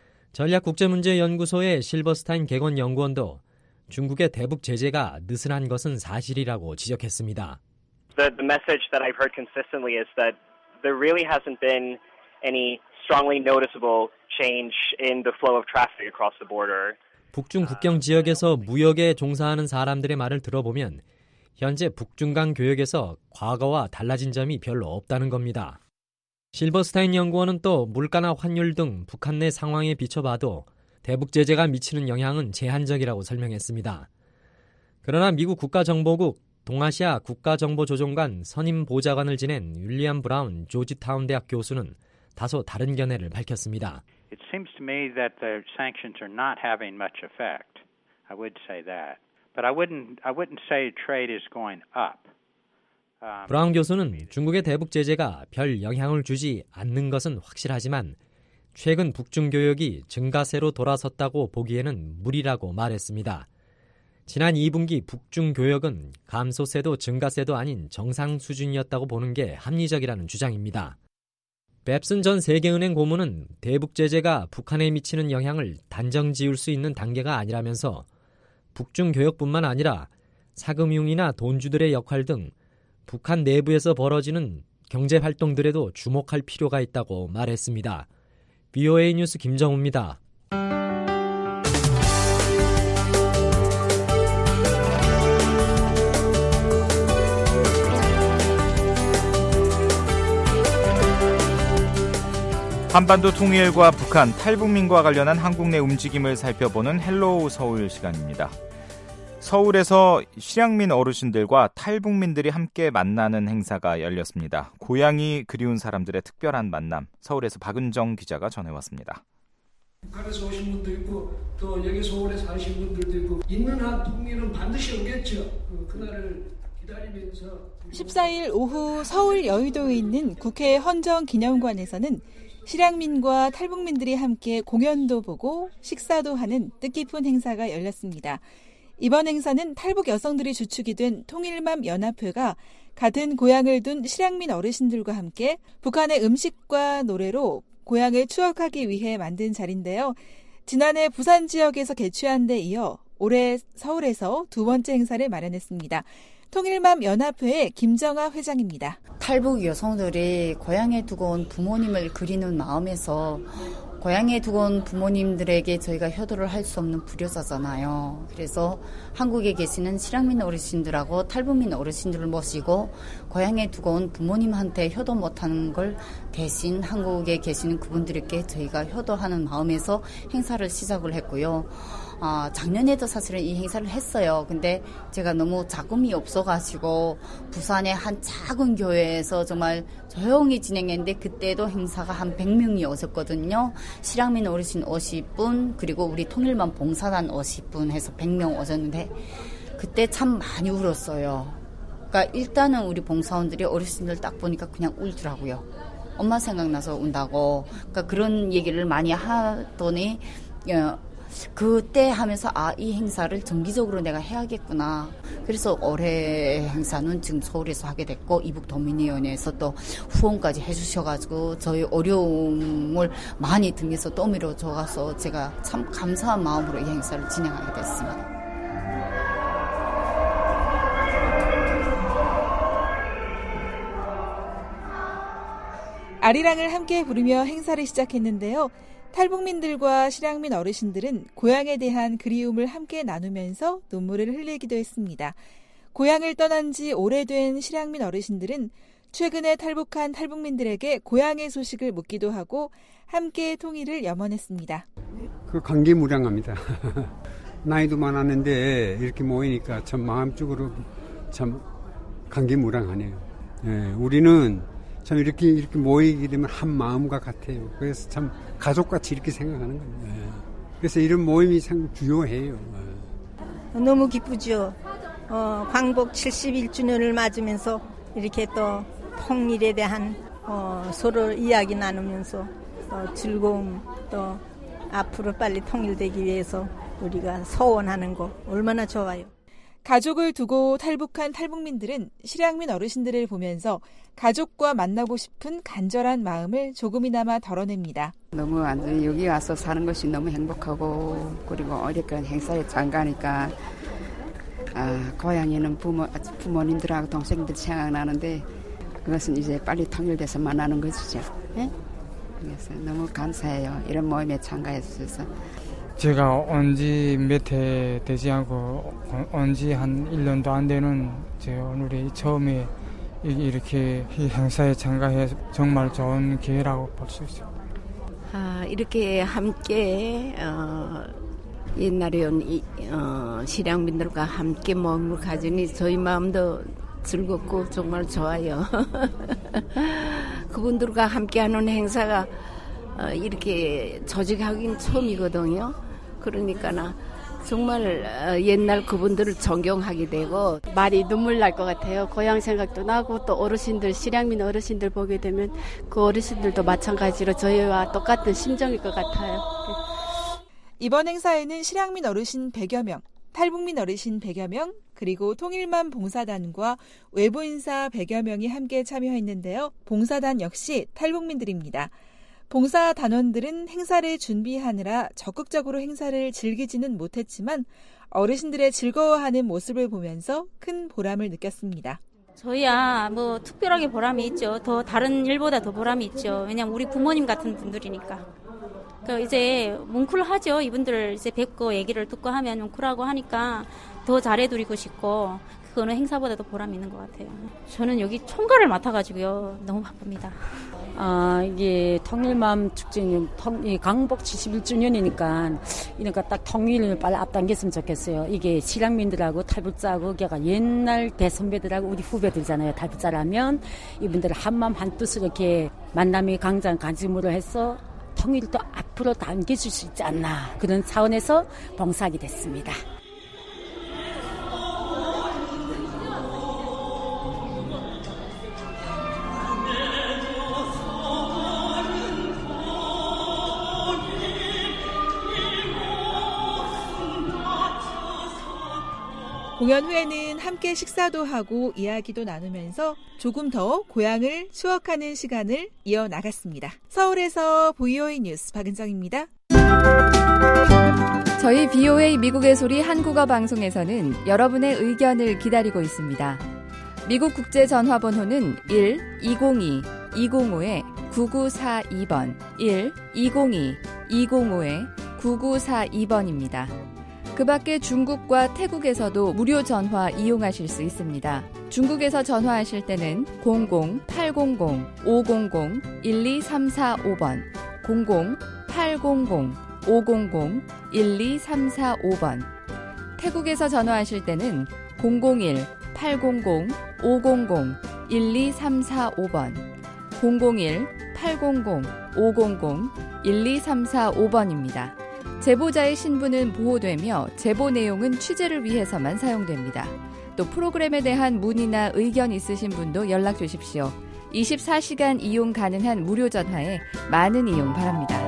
Speaker 15: 전략국제문제연구소의 실버스타인 객원 연구원도 중국의 대북 제재가 느슨한 것은 사실이라고 지적했습니다.
Speaker 16: The, the message that I've heard consistently is that there really hasn't been any strongly noticeable change in the flow of traffic across the border.
Speaker 15: 북중 국경 지역에서 무역에 종사하는 사람들의 말을 들어보면 현재 북중 간 교역에서 과거와 달라진 점이 별로 없다는 겁니다. 실버스타인 연구원은 또 물가나 환율 등 북한 내 상황에 비춰봐도 대북 제재가 미치는 영향은 제한적이라고 설명했습니다. 그러나 미국 국가정보국 동아시아 국가정보조정관 선임 보좌관을 지낸 윌리엄 브라운 조지타운 대학 교수는 다소 다른 견해를 밝혔습니다.
Speaker 19: It seems to me that the sanctions are not having much effect. I would say that. But I wouldn't I wouldn't say trade is going up. Um,
Speaker 15: 브라운 교수는 중국의 대북 제재가 별 영향을 주지 않는 것은 확실하지만 최근 북중 교역이 증가세로 돌아섰다고 보기에는 무리라고 말했습니다. 지난 이 분기 북중 교역은 감소세도 증가세도 아닌 정상 수준이었다고 보는 게 합리적이라는 주장입니다. 뱁슨 전 세계은행 고문은 대북 제재가 북한에 미치는 영향을 단정 지을 수 있는 단계가 아니라면서 북중 교역뿐만 아니라 사금융이나 돈주들의 역할 등 북한 내부에서 벌어지는 경제 활동들에도 주목할 필요가 있다고 말했습니다. 비오에이 뉴스 김정우입니다.
Speaker 3: 한반도 통일과 북한, 탈북민과 관련한 한국 내 움직임을 살펴보는 헬로우 서울 시간입니다. 서울에서 실향민 어르신들과 탈북민들이 함께 만나는 행사가 열렸습니다. 고향이 그리운 사람들의 특별한 만남, 서울에서 박은정 기자가 전해왔습니다.
Speaker 20: 북한에서 오신 분도 있고 또 여기 서울에 사신 분들도 있고 있는 한 통일은 반드시 오겠죠. 그날을 기다리면서.
Speaker 21: 십사일 오후 서울 여의도에 있는 국회 헌정기념관에서는 실향민과 탈북민들이 함께 공연도 보고 식사도 하는 뜻깊은 행사가 열렸습니다. 이번 행사는 탈북 여성들이 주축이 된 통일맘 연합회가 같은 고향을 둔 실향민 어르신들과 함께 북한의 음식과 노래로 고향을 추억하기 위해 만든 자리인데요. 지난해 부산 지역에서 개최한 데 이어 올해 서울에서 두 번째 행사를 마련했습니다. 통일맘 연합회의 김정아 회장입니다.
Speaker 22: 탈북 여성들이 고향에 두고 온 부모님을 그리는 마음에서 고향에 두고 온 부모님들에게 저희가 효도를 할 수 없는 불효자잖아요. 그래서 한국에 계시는 실향민 어르신들하고 탈북민 어르신들을 모시고 고향에 두고 온 부모님한테 효도 못하는 걸 대신 한국에 계시는 그분들에게 저희가 효도하는 마음에서 행사를 시작을 했고요. 아, 작년에도 사실은 이 행사를 했어요. 근데 제가 너무 자금이 없어가지고 부산의 한 작은 교회에서 정말 조용히 진행했는데 그때도 행사가 한 백 명이 오셨거든요. 실향민 어르신 오십 분 그리고 우리 통일맘 봉사단 오십 분 해서 백 명 오셨는데 그때 참 많이 울었어요. 그러니까 일단은 우리 봉사원들이 어르신들 딱 보니까 그냥 울더라고요. 엄마 생각나서 운다고. 그러니까 그런 얘기를 많이 하더니 어, 그때 하면서 아, 이 행사를 정기적으로 내가 해야겠구나. 그래서 올해 행사는 지금 서울에서 하게 됐고 이북도민위원회에서 또 후원까지 해주셔가지고 저희 어려움을 많이 등에서 떠밀어 줘서 제가 참 감사한 마음으로 이 행사를 진행하게 됐습니다.
Speaker 21: 아리랑을 함께 부르며 행사를 시작했는데요. 탈북민들과 실향민 어르신들은 고향에 대한 그리움을 함께 나누면서 눈물을 흘리기도 했습니다. 고향을 떠난 지 오래된 실향민 어르신들은 최근에 탈북한 탈북민들에게 고향의 소식을 묻기도 하고 함께 통일을 염원했습니다.
Speaker 23: 그 감개무량합니다. 나이도 많았는데 이렇게 모이니까 참 마음적으로 참 감개무량하네요. 예, 우리는 참 이렇게 이렇게 모이게 되면 한 마음과 같아요. 그래서 참 가족같이 이렇게 생각하는 겁니다. 그래서 이런 모임이 참 중요해요.
Speaker 24: 너무 기쁘죠. 어, 광복 칠십일 주년을 맞으면서 이렇게 또 통일에 대한 어, 서로 이야기 나누면서 또 즐거움 또 앞으로 빨리 통일되기 위해서 우리가 소원하는 거 얼마나 좋아요.
Speaker 21: 가족을 두고 탈북한 탈북민들은 실향민 어르신들을 보면서 가족과 만나고 싶은 간절한 마음을 조금이나마 덜어냅니다.
Speaker 25: 너무 완전히 여기 와서 사는 것이 너무 행복하고 그리고 어렵게 행사에 참가하니까 아, 고향에는 부모, 부모님들하고 동생들 생각나는데 그것은 이제 빨리 통일돼서 만나는 것이죠. 네? 그래서 너무 감사해요. 이런 모임에 참가해주셔서.
Speaker 26: 제가 온 지 몇 해 되지 않고 온 지 한 일 년도 안 되는 제 오늘이 처음에 이렇게 이 행사에 참가해 정말 좋은 기회라고 볼 수 있어요.
Speaker 1: 아, 이렇게 함께 어, 옛날에 온 이, 어, 실향민들과 함께 모임을 가지니 저희 마음도 즐겁고 정말 좋아요. 그분들과 함께하는 행사가 어, 이렇게 조직하긴 처음이거든요. 그러니까 정말 옛날 그분들을 존경하게 되고
Speaker 2: 말이 눈물 날 것 같아요. 고향 생각도 나고 또 어르신들, 실향민 어르신들 보게 되면 그 어르신들도 마찬가지로 저희와 똑같은 심정일 것 같아요.
Speaker 21: 이번 행사에는 실향민 어르신 백여 명, 탈북민 어르신 백여 명, 그리고 통일만 봉사단과 외부 인사 백여 명이 함께 참여했는데요. 봉사단 역시 탈북민들입니다. 봉사 단원들은 행사를 준비하느라 적극적으로 행사를 즐기지는 못했지만 어르신들의 즐거워하는 모습을 보면서 큰 보람을 느꼈습니다.
Speaker 4: 저희야 뭐 특별하게 보람이 있죠. 더 다른 일보다 더 보람이 있죠. 왜냐면 우리 부모님 같은 분들이니까. 그 이제 뭉클하죠. 이분들 이제 뵙고 얘기를 듣고 하면 뭉클하고 하니까 더 잘해드리고 싶고 그 어느 행사보다도 보람이 있는 것 같아요. 저는 여기 총괄을 맡아가지고요. 너무 바쁩니다.
Speaker 5: 아, 이게 통일맘 축제는 통, 이 강복 칠십일 주년이니까 이러니까 딱 통일을 빨리 앞당겼으면 좋겠어요. 이게 실향민들하고 탈북자하고 걔가 옛날 대선배들하고 우리 후배들잖아요. 탈북자라면 이분들 한마음 한뜻으로 이렇게 만남의 광장 간직물을 해서 통일을 또 앞으로 당겨줄 수 있지 않나 그런 차원에서 봉사하게 됐습니다.
Speaker 21: 공연 후에는 함께 식사도 하고 이야기도 나누면서 조금 더 고향을 추억하는 시간을 이어나갔습니다. 서울에서 브이오에이 뉴스 박은정입니다.
Speaker 6: 저희 브이오에이 미국의 소리 한국어 방송에서는 여러분의 의견을 기다리고 있습니다. 미국 국제전화번호는 일 이공이 이공오 구구사이 번 일 이공이 이공오 구구사이 번입니다. 그 밖에 중국과 태국에서도 무료 전화 이용하실 수 있습니다. 중국에서 전화하실 때는 공공 팔공공 오공공 일이삼사오 번, 공공 팔공공 오공공 일이삼사오 번, 태국에서 전화하실 때는 공공일 팔공공 오공공 일이삼사오 번, 공공일 팔공공 오공공 일이삼사오 번입니다. 제보자의 신분은 보호되며 제보 내용은 취재를 위해서만 사용됩니다. 또 프로그램에 대한 문의나 의견 있으신 분도 연락 주십시오. 이십사 시간 이용 가능한 무료 전화에 많은 이용 바랍니다.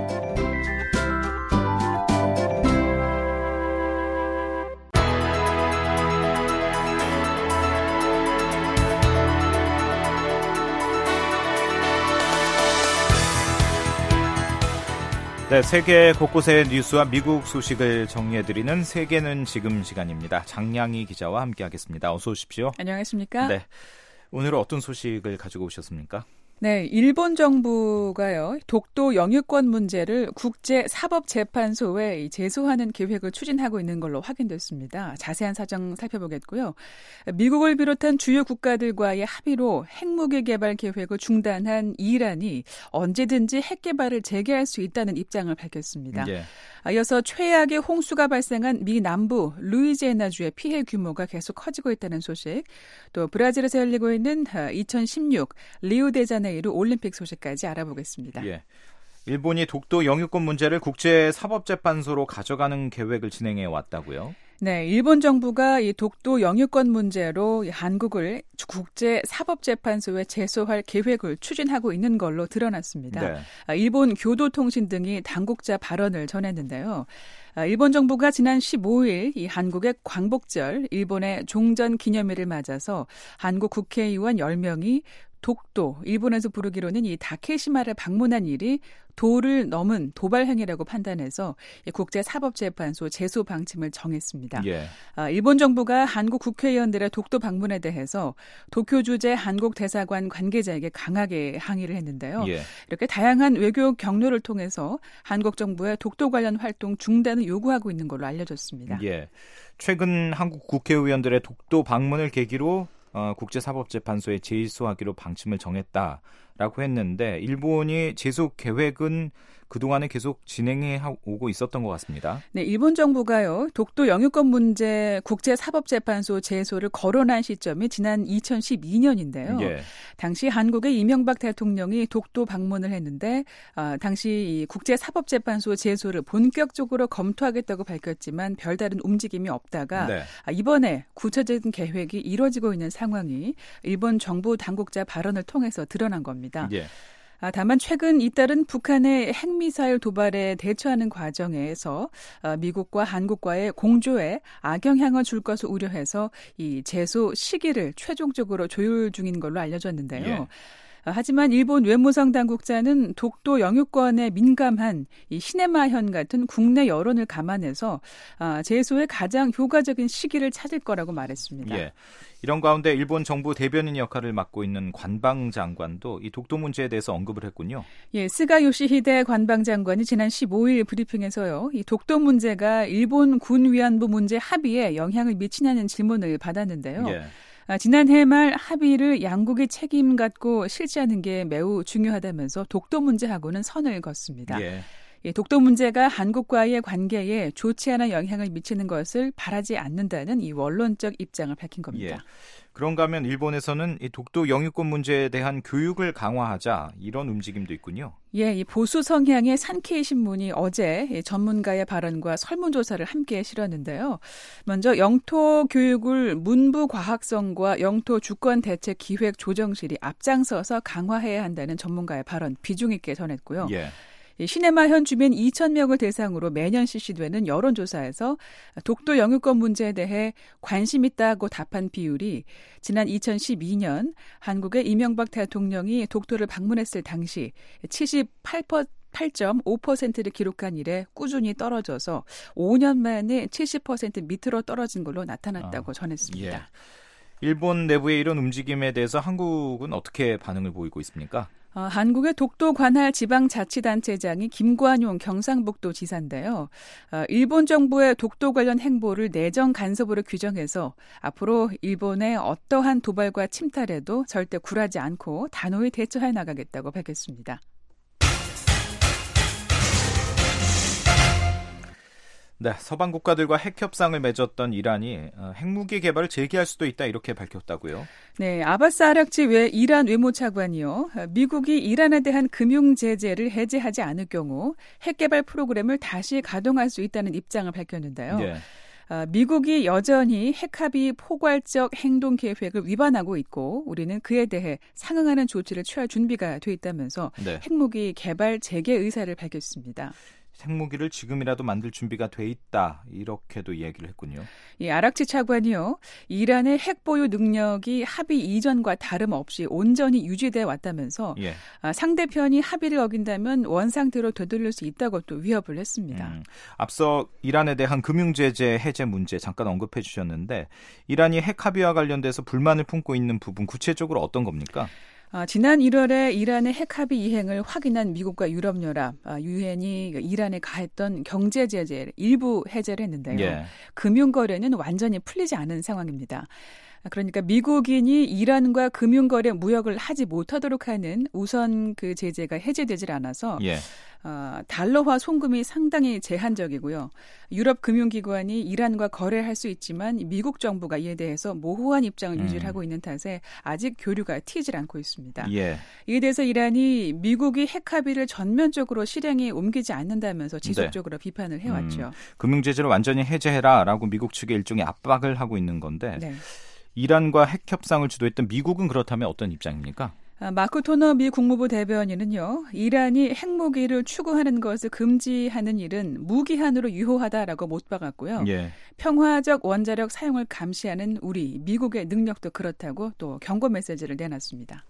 Speaker 3: 네, 세계 곳곳의 뉴스와 미국 소식을 정리해드리는 세계는 지금 시간입니다. 장량희 기자와 함께하겠습니다. 어서 오십시오.
Speaker 7: 안녕하십니까?
Speaker 3: 네, 오늘은 어떤 소식을 가지고 오셨습니까?
Speaker 7: 네, 일본 정부가요, 독도 영유권 문제를 국제사법재판소에 제소하는 계획을 추진하고 있는 걸로 확인됐습니다. 자세한 사정 살펴보겠고요. 미국을 비롯한 주요 국가들과의 합의로 핵무기 개발 계획을 중단한 이란이 언제든지 핵 개발을 재개할 수 있다는 입장을 밝혔습니다. 예. 이어서 최악의 홍수가 발생한 미 남부 루이지애나주의 피해 규모가 계속 커지고 있다는 소식, 또 브라질에서 열리고 있는 이천십육 리우데자네이루 올림픽 소식까지 알아보겠습니다.
Speaker 3: 예. 일본이 독도 영유권 문제를 국제사법재판소로 가져가는 계획을 진행해 왔다고요?
Speaker 7: 네, 일본 정부가 이 독도 영유권 문제로 한국을 국제사법재판소에 제소할 계획을 추진하고 있는 걸로 드러났습니다. 네. 일본 교도통신 등이 당국자 발언을 전했는데요. 일본 정부가 지난 십오일 이 한국의 광복절, 일본의 종전 기념일을 맞아서 한국 국회의원 열 명이 독도, 일본에서 부르기로는 이 다케시마를 방문한 일이 도를 넘은 도발 행위라고 판단해서 국제사법재판소 제소 방침을 정했습니다. 예. 일본 정부가 한국 국회의원들의 독도 방문에 대해서 도쿄 주재 한국 대사관 관계자에게 강하게 항의를 했는데요. 예. 이렇게 다양한 외교 경로를 통해서 한국 정부의 독도 관련 활동 중단을 요구하고 있는 걸로 알려졌습니다.
Speaker 3: 예. 최근 한국 국회의원들의 독도 방문을 계기로 어, 국제사법재판소에 제소하기로 방침을 정했다라는 라고 했는데 일본이 제소 계획은 그동안에 계속 진행해 오고 있었던 것 같습니다.
Speaker 7: 네, 일본 정부가요. 독도 영유권 문제 국제사법재판소 제소를 거론한 시점이 지난 이천십이 년인데요. 예. 당시 한국의 이명박 대통령이 독도 방문을 했는데 어, 당시 이 국제사법재판소 제소를 본격적으로 검토하겠다고 밝혔지만 별다른 움직임이 없다가 네. 이번에 구체적인 계획이 이루어지고 있는 상황이 일본 정부 당국자 발언을 통해서 드러난 겁니다. 예. 아, 다만 최근 잇따른 북한의 핵미사일 도발에 대처하는 과정에서 어, 미국과 한국과의 공조에 악영향을 줄 것을 우려해서 이 제소 시기를 최종적으로 조율 중인 걸로 알려졌는데요. 예. 하지만 일본 외무성 당국자는 독도 영유권에 민감한 이 시네마현 같은 국내 여론을 감안해서 제소의 가장 효과적인 시기를 찾을 거라고 말했습니다.
Speaker 3: 예. 이런 가운데 일본 정부 대변인 역할을 맡고 있는 관방장관도 이 독도 문제에 대해서 언급을 했군요.
Speaker 7: 예, 스가 요시히데 관방장관이 지난 십오 일 브리핑에서요. 이 독도 문제가 일본 군 위안부 문제 합의에 영향을 미치냐는 질문을 받았는데요. 예. 지난해 말 합의를 양국이 책임 갖고 실시하는 게 매우 중요하다면서 독도 문제하고는 선을 긋습니다. 예. 독도 문제가 한국과의 관계에 좋지 않은 영향을 미치는 것을 바라지 않는다는 이 원론적 입장을 밝힌 겁니다.
Speaker 3: 예. 그런가 하면 일본에서는 이 독도 영유권 문제에 대한 교육을 강화하자 이런 움직임도 있군요.
Speaker 7: 예, 이 보수 성향의 산케이 신문이 어제 전문가의 발언과 설문조사를 함께 실었는데요. 먼저 영토 교육을 문부 과학성과 영토 주권 대책 기획 조정실이 앞장서서 강화해야 한다는 전문가의 발언 비중 있게 전했고요. 예. 시네마현 주민 이천 명을 대상으로 매년 실시되는 여론조사에서 독도 영유권 문제에 대해 관심 있다고 답한 비율이 지난 이천십이 년 한국의 이명박 대통령이 독도를 방문했을 당시 칠십팔 점 오 퍼센트를 기록한 이래 꾸준히 떨어져서 오 년 만에 칠십 퍼센트 밑으로 떨어진 걸로 나타났다고 아, 전했습니다. 예.
Speaker 3: 일본 내부의 이런 움직임에 대해서 한국은 어떻게 반응을 보이고 있습니까?
Speaker 7: 어, 한국의 독도 관할 지방자치단체장이 김관용 경상북도 지사인데요. 어, 일본 정부의 독도 관련 행보를 내정 간섭으로 규정해서 앞으로 일본의 어떠한 도발과 침탈에도 절대 굴하지 않고 단호히 대처해 나가겠다고 밝혔습니다.
Speaker 3: 네, 서방 국가들과 핵 협상을 맺었던 이란이 핵무기 개발을 재개할 수도 있다 이렇게 밝혔다고요.
Speaker 7: 네, 아바스 아락치 외 이란 외무차관이요. 미국이 이란에 대한 금융 제재를 해제하지 않을 경우 핵 개발 프로그램을 다시 가동할 수 있다는 입장을 밝혔는데요. 네. 미국이 여전히 핵합의 포괄적 행동 계획을 위반하고 있고 우리는 그에 대해 상응하는 조치를 취할 준비가 돼 있다면서 네. 핵무기 개발 재개 의사를 밝혔습니다.
Speaker 3: 핵무기를 지금이라도 만들 준비가 돼 있다 이렇게도 이야기를 했군요.
Speaker 7: 이 아락치 차관이요. 이란의 핵 보유 능력이 합의 이전과 다름없이 온전히 유지돼 왔다면서 예. 아, 상대편이 합의를 어긴다면 원상태로 되돌릴 수 있다고 또 위협을 했습니다. 음,
Speaker 3: 앞서 이란에 대한 금융제재 해제 문제 잠깐 언급해 주셨는데 이란이 핵 합의와 관련돼서 불만을 품고 있는 부분 구체적으로 어떤 겁니까?
Speaker 7: 아, 지난 일월에 이란의 핵합의 이행을 확인한 미국과 유럽연합, 아, 유엔이 이란에 가했던 경제 제재를 일부 해제를 했는데요. 예. 금융거래는 완전히 풀리지 않은 상황입니다. 그러니까 미국인이 이란과 금융거래 무역을 하지 못하도록 하는 우선 그 제재가 해제되질 않아서 예. 어, 달러화 송금이 상당히 제한적이고요. 유럽 금융기관이 이란과 거래할 수 있지만 미국 정부가 이에 대해서 모호한 입장을 음. 유지하고 있는 탓에 아직 교류가 튀질 않고 있습니다. 예. 이에 대해서 이란이 미국이 핵 합의를 전면적으로 실행에 옮기지 않는다면서 지속적으로 네. 비판을 해왔죠.
Speaker 3: 음, 금융제재를 완전히 해제해라라고 미국 측에 일종의 압박을 하고 있는 건데 네. 이란과 핵 협상을 주도했던 미국은 그렇다면 어떤 입장입니까?
Speaker 7: 마크 토너 미 국무부 대변인은요. 이란이 핵무기를 추구하는 것을 금지하는 일은 무기한으로 유효하다라고 못 박았고요. 예. 평화적 원자력 사용을 감시하는 우리 미국의 능력도 그렇다고 또 경고 메시지를 내놨습니다.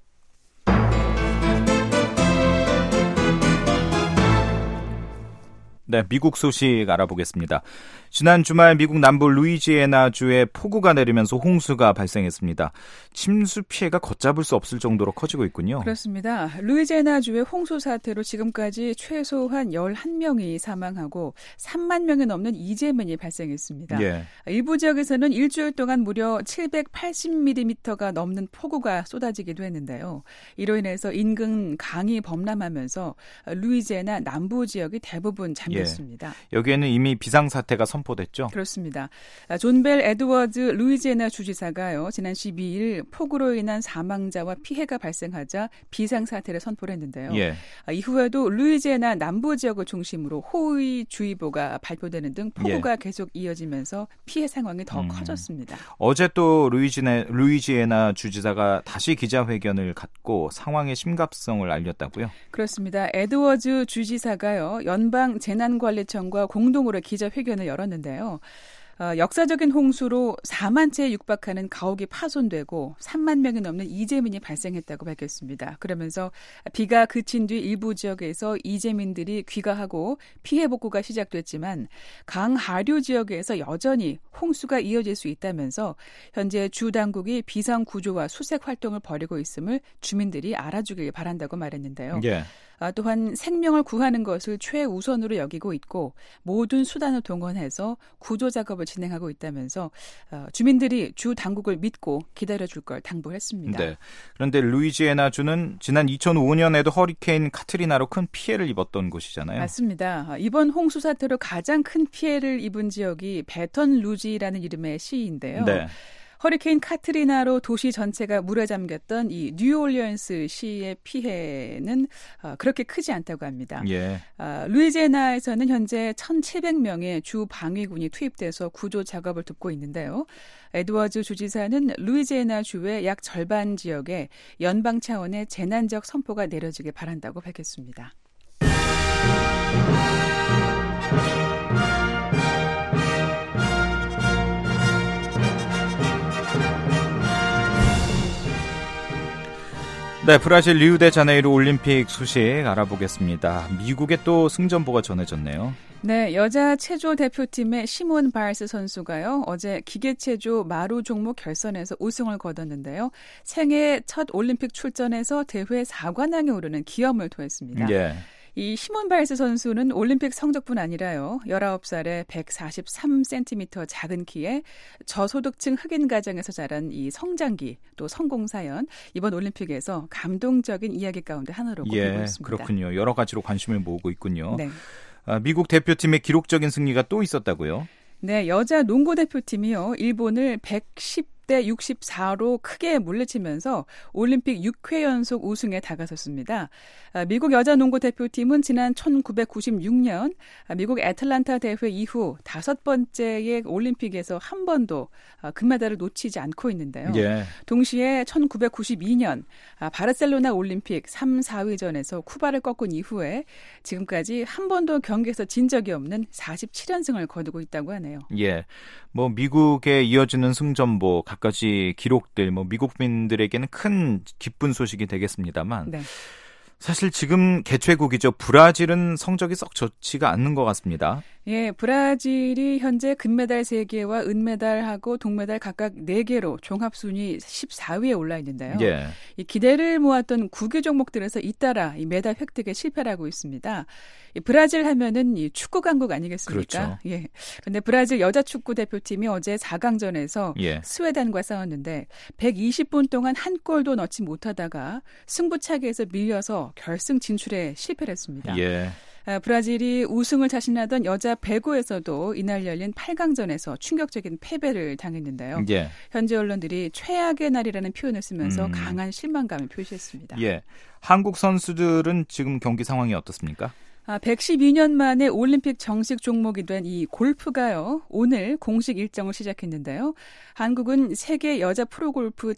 Speaker 3: 네, 미국 소식 알아보겠습니다. 지난 주말 미국 남부 루이지애나주에 폭우가 내리면서 홍수가 발생했습니다. 침수 피해가 걷잡을 수 없을 정도로 커지고 있군요.
Speaker 7: 그렇습니다. 루이지애나주의 홍수 사태로 지금까지 최소한 열한 명이 사망하고 삼만 명이 넘는 이재민이 발생했습니다.
Speaker 3: 예.
Speaker 7: 일부 지역에서는 일주일 동안 무려 칠백팔십 밀리미터가 넘는 폭우가 쏟아지기도 했는데요. 이로 인해서 인근 강이 범람하면서 루이지애나 남부 지역이 대부분 잠겼습니다. 습니다.
Speaker 3: 예. 여기에는 이미 비상사태가 선포됐죠?
Speaker 7: 그렇습니다. 존 벨 에드워즈 루이지애나 주지사가요. 지난 십이일 폭우로 인한 사망자와 피해가 발생하자 비상사태를 선포를 했는데요.
Speaker 3: 예.
Speaker 7: 이후에도 루이지애나 남부 지역을 중심으로 호우주의보가 발표되는 등 폭우가 예. 계속 이어지면서 피해 상황이 더 음. 커졌습니다.
Speaker 3: 어제 또 루이지애나, 루이지애나 주지사가 다시 기자회견을 갖고 상황의 심각성을 알렸다고요?
Speaker 7: 그렇습니다. 에드워즈 주지사가요. 연방 재난 관리청과 공동으로 기자회견을 열었는데요. 어, 역사적인 홍수로 사만 채에 육박하는 가옥이 파손되고 삼만 명이 넘는 이재민이 발생했다고 밝혔습니다. 그러면서 비가 그친 뒤 일부 지역에서 이재민들이 귀가하고 피해 복구가 시작됐지만 강 하류 지역에서 여전히 홍수가 이어질 수 있다면서 현재 주 당국이 비상 구조와 수색 활동을 벌이고 있음을 주민들이 알아주길 바란다고 말했는데요.
Speaker 3: 예.
Speaker 7: 또한 생명을 구하는 것을 최우선으로 여기고 있고 모든 수단을 동원해서 구조 작업을 진행하고 있다면서 주민들이 주 당국을 믿고 기다려줄 걸 당부했습니다.
Speaker 3: 네. 그런데 루이지애나주는 지난 이천오년에도 허리케인 카트리나로 큰 피해를 입었던 곳이잖아요.
Speaker 7: 맞습니다. 이번 홍수 사태로 가장 큰 피해를 입은 지역이 베턴 루지라는 이름의 시인데요. 네. 허리케인 카트리나로 도시 전체가 물에 잠겼던 이 뉴올리언스 시의 피해는 그렇게 크지 않다고 합니다.
Speaker 3: 예.
Speaker 7: 루이지애나에서는 현재 천칠백 명의 주 방위군이 투입돼서 구조 작업을 돕고 있는데요. 에드워즈 주지사는 루이지애나 주의 약 절반 지역에 연방 차원의 재난적 선포가 내려지길 바란다고 밝혔습니다.
Speaker 3: 네, 브라질 리우데자네이루 올림픽 소식 알아보겠습니다. 미국에 또 승전보가 전해졌네요.
Speaker 7: 네, 여자 체조 대표팀의 시몬 바일스 선수가요. 어제 기계체조 마루 종목 결선에서 우승을 거뒀는데요. 생애 첫 올림픽 출전에서 대회 사 관왕에 오르는 기염을 토했습니다.
Speaker 3: 예.
Speaker 7: 이 시몬 바일스 선수는 올림픽 성적뿐 아니라요. 열아홉 살에 백사십삼 센티미터 작은 키에 저소득층 흑인 가정에서 자란 이 성장기 또 성공 사연 이번 올림픽에서 감동적인 이야기 가운데 하나로 꼽히고
Speaker 3: 예,
Speaker 7: 있습니다.
Speaker 3: 그렇군요. 여러 가지로 관심을 모으고 있군요.
Speaker 7: 네.
Speaker 3: 아, 미국 대표팀의 기록적인 승리가 또 있었다고요?
Speaker 7: 네, 여자 농구 대표팀이요. 일본을 백십 대 육십사로 크게 물리치면서 올림픽 육 회 연속 우승에 다가섰습니다. 미국 여자 농구 대표팀은 지난 천구백구십육년 미국 애틀란타 대회 이후 다섯 번째의 올림픽에서 한 번도 금메달을 놓치지 않고 있는데요.
Speaker 3: 예.
Speaker 7: 동시에 천구백구십이년 바르셀로나 올림픽 삼, 사위전에서 쿠바를 꺾은 이후에 지금까지 한 번도 경기에서 진 적이 없는 사십칠 연승을 거두고 있다고 하네요.
Speaker 3: 예, 뭐 미국에 이어지는 승전보 갖가지 기록들, 뭐 미국민들에게는 큰 기쁜 소식이 되겠습니다만
Speaker 7: 네.
Speaker 3: 사실 지금 개최국이죠. 브라질은 성적이 썩 좋지가 않는 것 같습니다.
Speaker 7: 예, 브라질이 현재 금메달 세 개와 은메달하고 동메달 각각 네 개로 종합순위 십사위에 올라 있는데요.
Speaker 3: 예.
Speaker 7: 이 기대를 모았던 국외 종목들에서 잇따라 이 메달 획득에 실패를 하고 있습니다. 이 브라질 하면은 이 축구 강국 아니겠습니까?
Speaker 3: 그렇죠.
Speaker 7: 예. 그런데 브라질 여자 축구 대표팀이 어제 사강전에서
Speaker 3: 예.
Speaker 7: 스웨덴과 싸웠는데 백이십 분 동안 한 골도 넣지 못하다가 승부차기에서 밀려서 결승 진출에 실패를 했습니다.
Speaker 3: 예.
Speaker 7: 브라질이 우승을 자신하던 여자 배구에서도 이날 열린 팔 강전에서 충격적인 패배를 당했는데요.
Speaker 3: 예.
Speaker 7: 현지 언론들이 최악의 날이라는 표현을 쓰면서
Speaker 3: 음.
Speaker 7: 강한 실망감을 표시했습니다.
Speaker 3: 예. 한국 선수들은 지금 경기 상황이 어떻습니까?
Speaker 7: 아, 백십이년 만에 올림픽 정식 종목이 된 이 골프가요. 오늘 공식 일정을 시작했는데요. 한국은 세계 여자 프로골프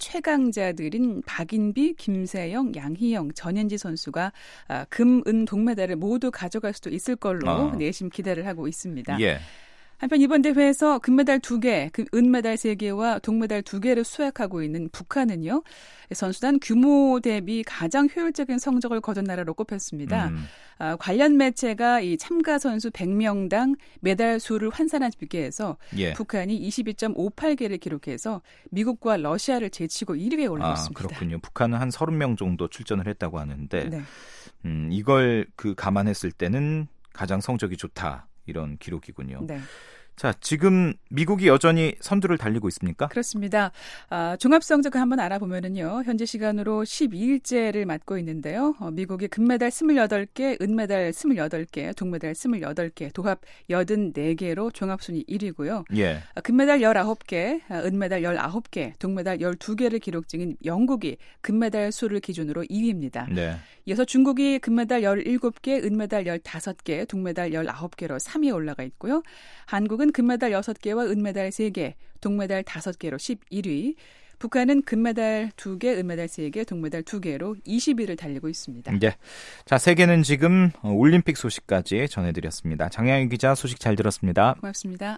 Speaker 7: 최강자들인 박인비, 김세영, 양희영, 전현지 선수가 아, 금, 은, 동메달을 모두 가져갈 수도 있을 걸로
Speaker 3: 어.
Speaker 7: 내심 기대를 하고 있습니다.
Speaker 3: 예.
Speaker 7: 한편 이번 대회에서 금메달 두 개, 은메달 세 개와 동메달 두 개를 수확하고 있는 북한은요. 선수단 규모 대비 가장 효율적인 성적을 거둔 나라로 꼽혔습니다. 음. 아, 관련 매체가 이 참가 선수 백 명당 메달 수를 환산한 집계에서 예. 북한이 이십이 점 오팔 개를 기록해서 미국과 러시아를 제치고 일 위에 올라섰습니다.
Speaker 3: 아, 그렇군요. 북한은 한 서른 명 정도 출전을 했다고 하는데 네. 음, 이걸 그 감안했을 때는 가장 성적이 좋다. 이런 기록이군요. 네. 자, 지금 미국이 여전히 선두를 달리고 있습니까?
Speaker 7: 그렇습니다. 아, 종합성적을 한번 알아보면은요. 현재 시간으로 십이 일째를 맡고 있는데요. 어, 미국이 금메달 스물여덟 개, 은메달 스물여덟 개, 동메달 스물여덟 개, 도합 팔십사 개로 종합순위 일 위고요. 예. 아, 금메달 열아홉 개, 아, 은메달 열아홉 개, 동메달 열두 개를 기록 중인 영국이 금메달 수를 기준으로 이 위입니다. 네. 이어서 중국이 금메달 열일곱 개, 은메달 열다섯 개, 동메달 열아홉 개로 삼 위에 올라가 있고요. 한국은 금메달 여섯 개와 은메달 세 개, 동메달 다섯 개로 십일 위. 북한은 금메달 두 개, 은메달 세 개, 동메달 두 개로 이십 위를 달리고 있습니다.
Speaker 3: 네. 자, 세계는 지금 올림픽 소식까지 전해드렸습니다. 장양희 기자 소식 잘 들었습니다.
Speaker 7: 고맙습니다.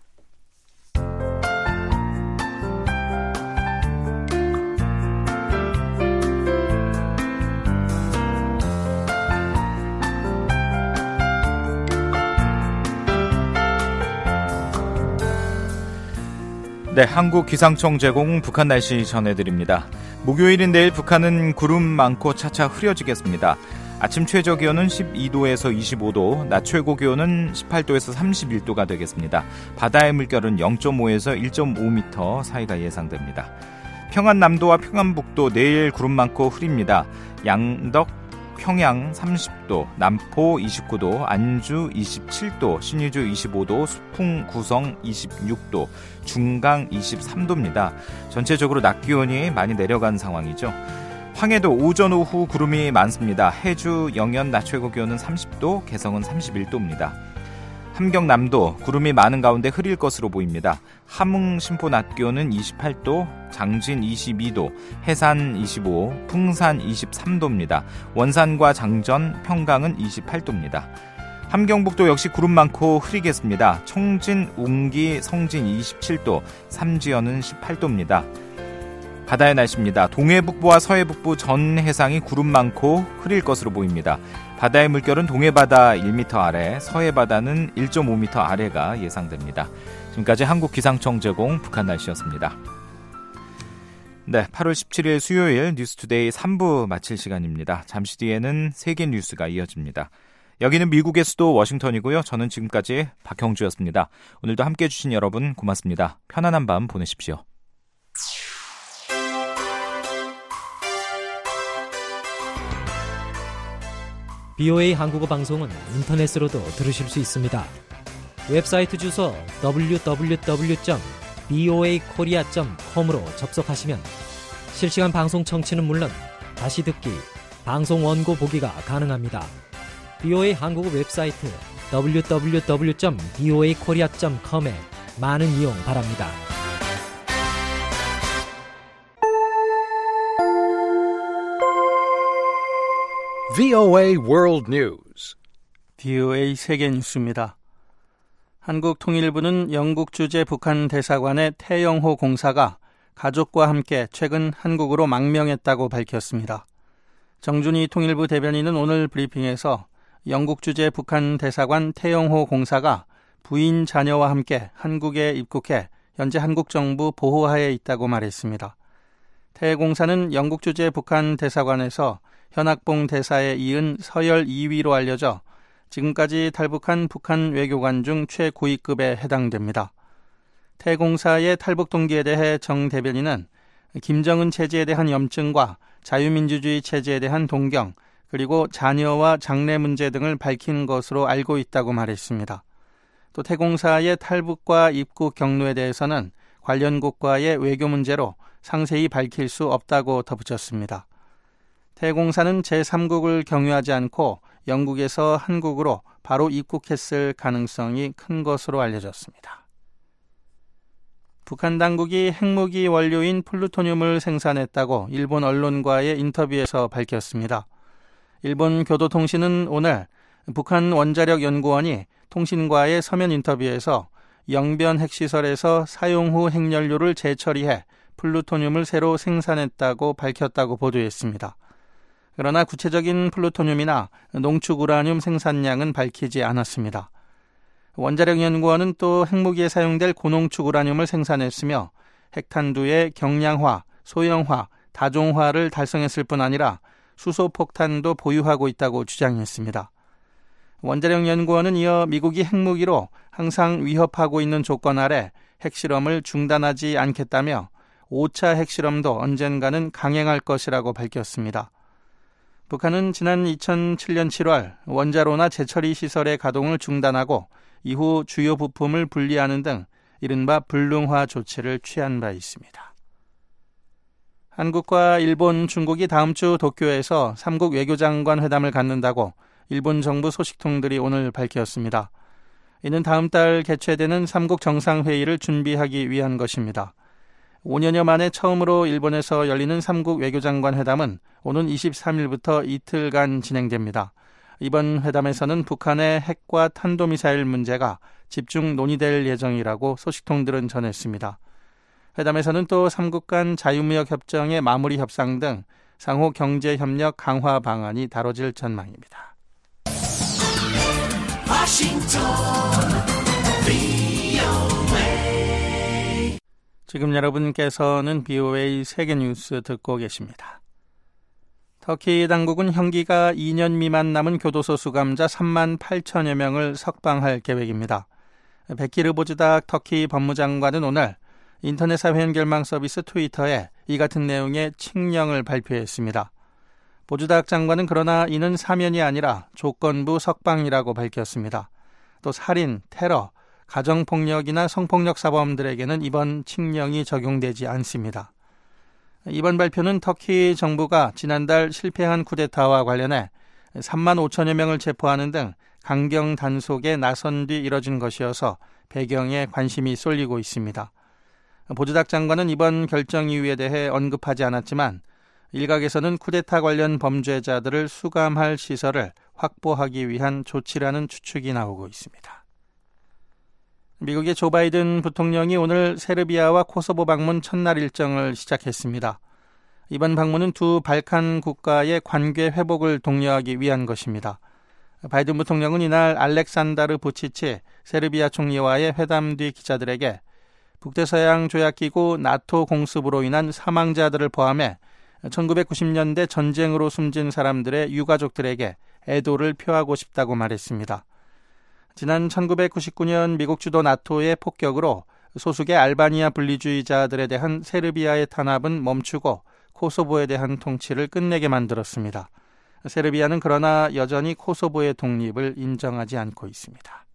Speaker 3: 네, 한국기상청 제공 북한 날씨 전해드립니다. 목요일인 내일 북한은 구름 많고 차차 흐려지겠습니다. 아침 최저 기온은 십이 도에서 이십오 도, 낮 최고 기온은 십팔 도에서 삼십일 도가 되겠습니다. 바다의 물결은 영 점 오에서 일 점 오 미터 사이가 예상됩니다. 평안남도와 평안북도 내일 구름 많고 흐립니다. 양덕, 평양 삼십 도, 남포 이십구 도, 안주 이십칠 도, 신의주 이십오 도, 수풍, 구성 이십육 도, 중강 이십삼 도입니다. 전체적으로 낮 기온이 많이 내려간 상황이죠. 황해도 오전 오후 구름이 많습니다. 해주, 영연 낮 최고 기온은 삼십 도, 개성은 삼십일 도입니다. 함경남도 구름이 많은 가운데 흐릴 것으로 보입니다. 함흥, 신포 낮 기온은 이십팔 도, 장진 이십이 도, 해산 이십오, 풍산 이십삼 도입니다. 원산과 장전, 평강은 이십팔 도입니다. 함경북도 역시 구름 많고 흐리겠습니다. 청진, 웅기, 성진 이십칠 도, 삼지연은 십팔 도입니다. 바다의 날씨입니다. 동해북부와 서해북부 전 해상이 구름 많고 흐릴 것으로 보입니다. 바다의 물결은 동해바다 일 미터 아래, 서해바다는 일 점 오 미터 아래가 예상됩니다. 지금까지 한국기상청 제공 북한 날씨였습니다. 네, 팔월 십칠일 수요일 뉴스투데이 삼 부 마칠 시간입니다. 잠시 뒤에는 세계 뉴스가 이어집니다. 여기는 미국의 수도 워싱턴이고요. 저는 지금까지 박형주였습니다. 오늘도 함께해 주신 여러분 고맙습니다. 편안한 밤 보내십시오.
Speaker 15: 비오에이 한국어 방송은 인터넷으로도 들으실 수 있습니다. 웹사이트 주소 더블유 더블유 더블유 점 비오에이 코리아 점 컴으로 접속하시면 실시간 방송 청취는 물론 다시 듣기, 방송 원고 보기가 가능합니다. 비오에이 한국어 웹사이트 더블유 더블유 더블유 점 비오에이 코리아 점 컴에 많은 이용 바랍니다.
Speaker 8: 브이오에이 World News.
Speaker 9: 브이오에이 세계 뉴스입니다. 한국통일부는 영국 주재 북한 대사관의 태영호 공사가 가족과 함께 최근 한국으로 망명했다고 밝혔습니다. 정준희 통일부 대변인은 오늘 브리핑에서 영국 주재 북한 대사관 태영호 공사가 부인 자녀와 함께 한국에 입국해 현재 한국 정부 보호하에 있다고 말했습니다. 태 공사는 영국 주재 북한 대사관에서 현학봉 대사에 이은 서열 이 위로 알려져 지금까지 탈북한 북한 외교관 중 최고위급에 해당됩니다. 태 공사의 탈북 동기에 대해 정 대변인은 김정은 체제에 대한 염증과 자유민주주의 체제에 대한 동경, 그리고 자녀와 장래 문제 등을 밝힌 것으로 알고 있다고 말했습니다. 또 태 공사의 탈북과 입국 경로에 대해서는 관련국과의 외교 문제로 상세히 밝힐 수 없다고 덧붙였습니다. 태 공사는 제삼국을 경유하지 않고 영국에서 한국으로 바로 입국했을 가능성이 큰 것으로 알려졌습니다. 북한 당국이 핵무기 원료인 플루토늄을 생산했다고 일본 언론과의 인터뷰에서 밝혔습니다. 일본 교도통신은 오늘 북한 원자력연구원이 통신과의 서면 인터뷰에서 영변 핵시설에서 사용 후 핵연료를 재처리해 플루토늄을 새로 생산했다고 밝혔다고 보도했습니다. 그러나 구체적인 플루토늄이나 농축 우라늄 생산량은 밝히지 않았습니다. 원자력연구원은 또 핵무기에 사용될 고농축 우라늄을 생산했으며 핵탄두의 경량화, 소형화, 다종화를 달성했을 뿐 아니라 수소폭탄도 보유하고 있다고 주장했습니다. 원자력연구원은 이어 미국이 핵무기로 항상 위협하고 있는 조건 아래 핵실험을 중단하지 않겠다며 오 차 핵실험도 언젠가는 강행할 것이라고 밝혔습니다. 북한은 지난 이천칠 년 칠월 원자로나 재처리 시설의 가동을 중단하고 이후 주요 부품을 분리하는 등 이른바 불능화 조치를 취한 바 있습니다. 한국과 일본, 중국이 다음 주 도쿄에서 삼국 외교장관 회담을 갖는다고 일본 정부 소식통들이 오늘 밝혔습니다. 이는 다음 달 개최되는 삼국 정상회의를 준비하기 위한 것입니다. 오 년여 만에 처음으로 일본에서 열리는 삼국 외교장관 회담은 오는 이십삼 일부터 이틀간 진행됩니다. 이번 회담에서는 북한의 핵과 탄도미사일 문제가 집중 논의될 예정이라고 소식통들은 전했습니다. 회담에서는 또 삼국 간 자유무역 협정의 마무리 협상 등 상호 경제협력 강화 방안이 다뤄질 전망입니다. 워싱턴 비오에이. 지금 여러분께서는 비오에이 세계뉴스 듣고 계십니다. 터키 당국은 형기가 이 년 미만 남은 교도소 수감자 삼만 팔천여 명을 석방할 계획입니다. 베키르 보즈닥 터키 법무장관은 오늘 인터넷 사회 연결망 서비스 트위터에 이 같은 내용의 칙령을 발표했습니다. 보즈닥 장관은 그러나 이는 사면이 아니라 조건부 석방이라고 밝혔습니다. 또 살인, 테러, 가정폭력이나 성폭력 사범들에게는 이번 칙령이 적용되지 않습니다. 이번 발표는 터키 정부가 지난달 실패한 쿠데타와 관련해 삼만 오천여 명을 체포하는 등 강경 단속에 나선 뒤 이뤄진 것이어서 배경에 관심이 쏠리고 있습니다. 보즈닥 장관은 이번 결정 이유에 대해 언급하지 않았지만 일각에서는 쿠데타 관련 범죄자들을 수감할 시설을 확보하기 위한 조치라는 추측이 나오고 있습니다. 미국의 조 바이든 부통령이 오늘 세르비아와 코소보 방문 첫날 일정을 시작했습니다. 이번 방문은 두 발칸 국가의 관계 회복을 독려하기 위한 것입니다. 바이든 부통령은 이날 알렉산다르 부치치 세르비아 총리와의 회담 뒤 기자들에게 북대서양 조약기구 나토 공습으로 인한 사망자들을 포함해 천구백구십 년대 전쟁으로 숨진 사람들의 유가족들에게 애도를 표하고 싶다고 말했습니다. 지난 천구백구십구 년 미국 주도 나토의 폭격으로 소수의 알바니아 분리주의자들에 대한 세르비아의 탄압은 멈추고 코소보에 대한 통치를 끝내게 만들었습니다. 세르비아는 그러나 여전히 코소보의 독립을 인정하지 않고 있습니다.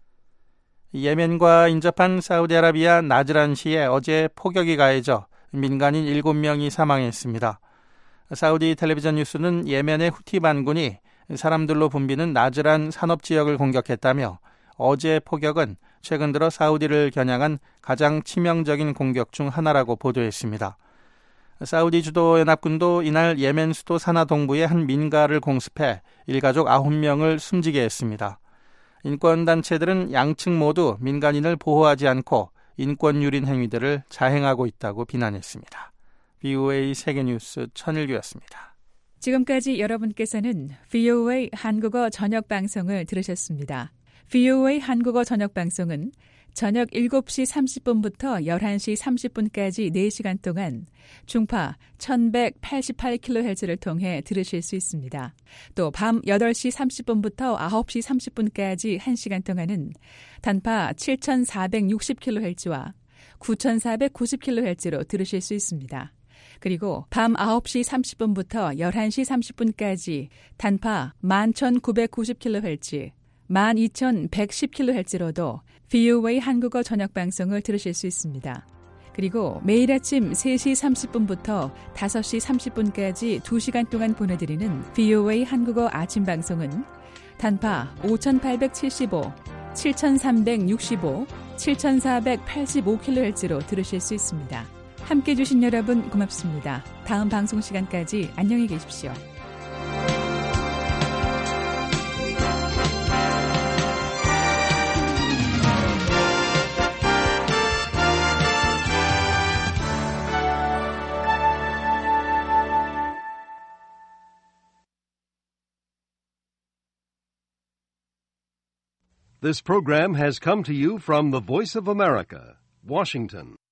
Speaker 9: 예멘과 인접한 사우디아라비아 나즈란시에 어제 폭격이 가해져 민간인 일곱 명이 사망했습니다. 사우디 텔레비전 뉴스는 예멘의 후티 반군이 사람들로 붐비는 나즈란 산업지역을 공격했다며 어제 폭격은 최근 들어 사우디를 겨냥한 가장 치명적인 공격 중 하나라고 보도했습니다. 사우디 주도 연합군도 이날 예멘 수도 사나 동부의 한 민가를 공습해 일가족 아홉 명을 숨지게 했습니다. 인권단체들은 양측 모두 민간인을 보호하지 않고 인권유린 행위들을 자행하고 있다고 비난했습니다. 비오에이 세계뉴스 천일규였습니다.
Speaker 7: 지금까지 여러분께서는 비오에이 한국어 저녁방송을 들으셨습니다. 비오에이 한국어 저녁방송은 저녁 일곱 시 삼십 분부터 열한 시 삼십 분까지 네 시간 동안 중파 천백팔십팔 킬로헤르츠를 통해 들으실 수 있습니다. 또 밤 여덟 시 삼십 분부터 아홉 시 삼십 분까지 한 시간 동안은 단파 칠천사백육십 킬로헤르츠와 구천사백구십 킬로헤르츠로 들으실 수 있습니다. 그리고 밤 아홉 시 삼십 분부터 열한 시 삼십 분까지 단파 만 천구백구십 킬로헤르츠, 만 이천백십 킬로헤르츠로도 비오에이 한국어 저녁방송을 들으실 수 있습니다. 그리고 매일 아침 세 시 삼십 분부터 다섯 시 삼십 분까지 두 시간 동안 보내드리는 비오에이 한국어 아침방송은 단파 오천팔백칠십오, 칠천삼백육십오, 칠천사백팔십오 킬로헤르츠로 들으실 수 있습니다. 함께해 주신 여러분 고맙습니다. 다음 방송 시간까지 안녕히 계십시오.
Speaker 8: This program has come to you from the Voice of America, Washington.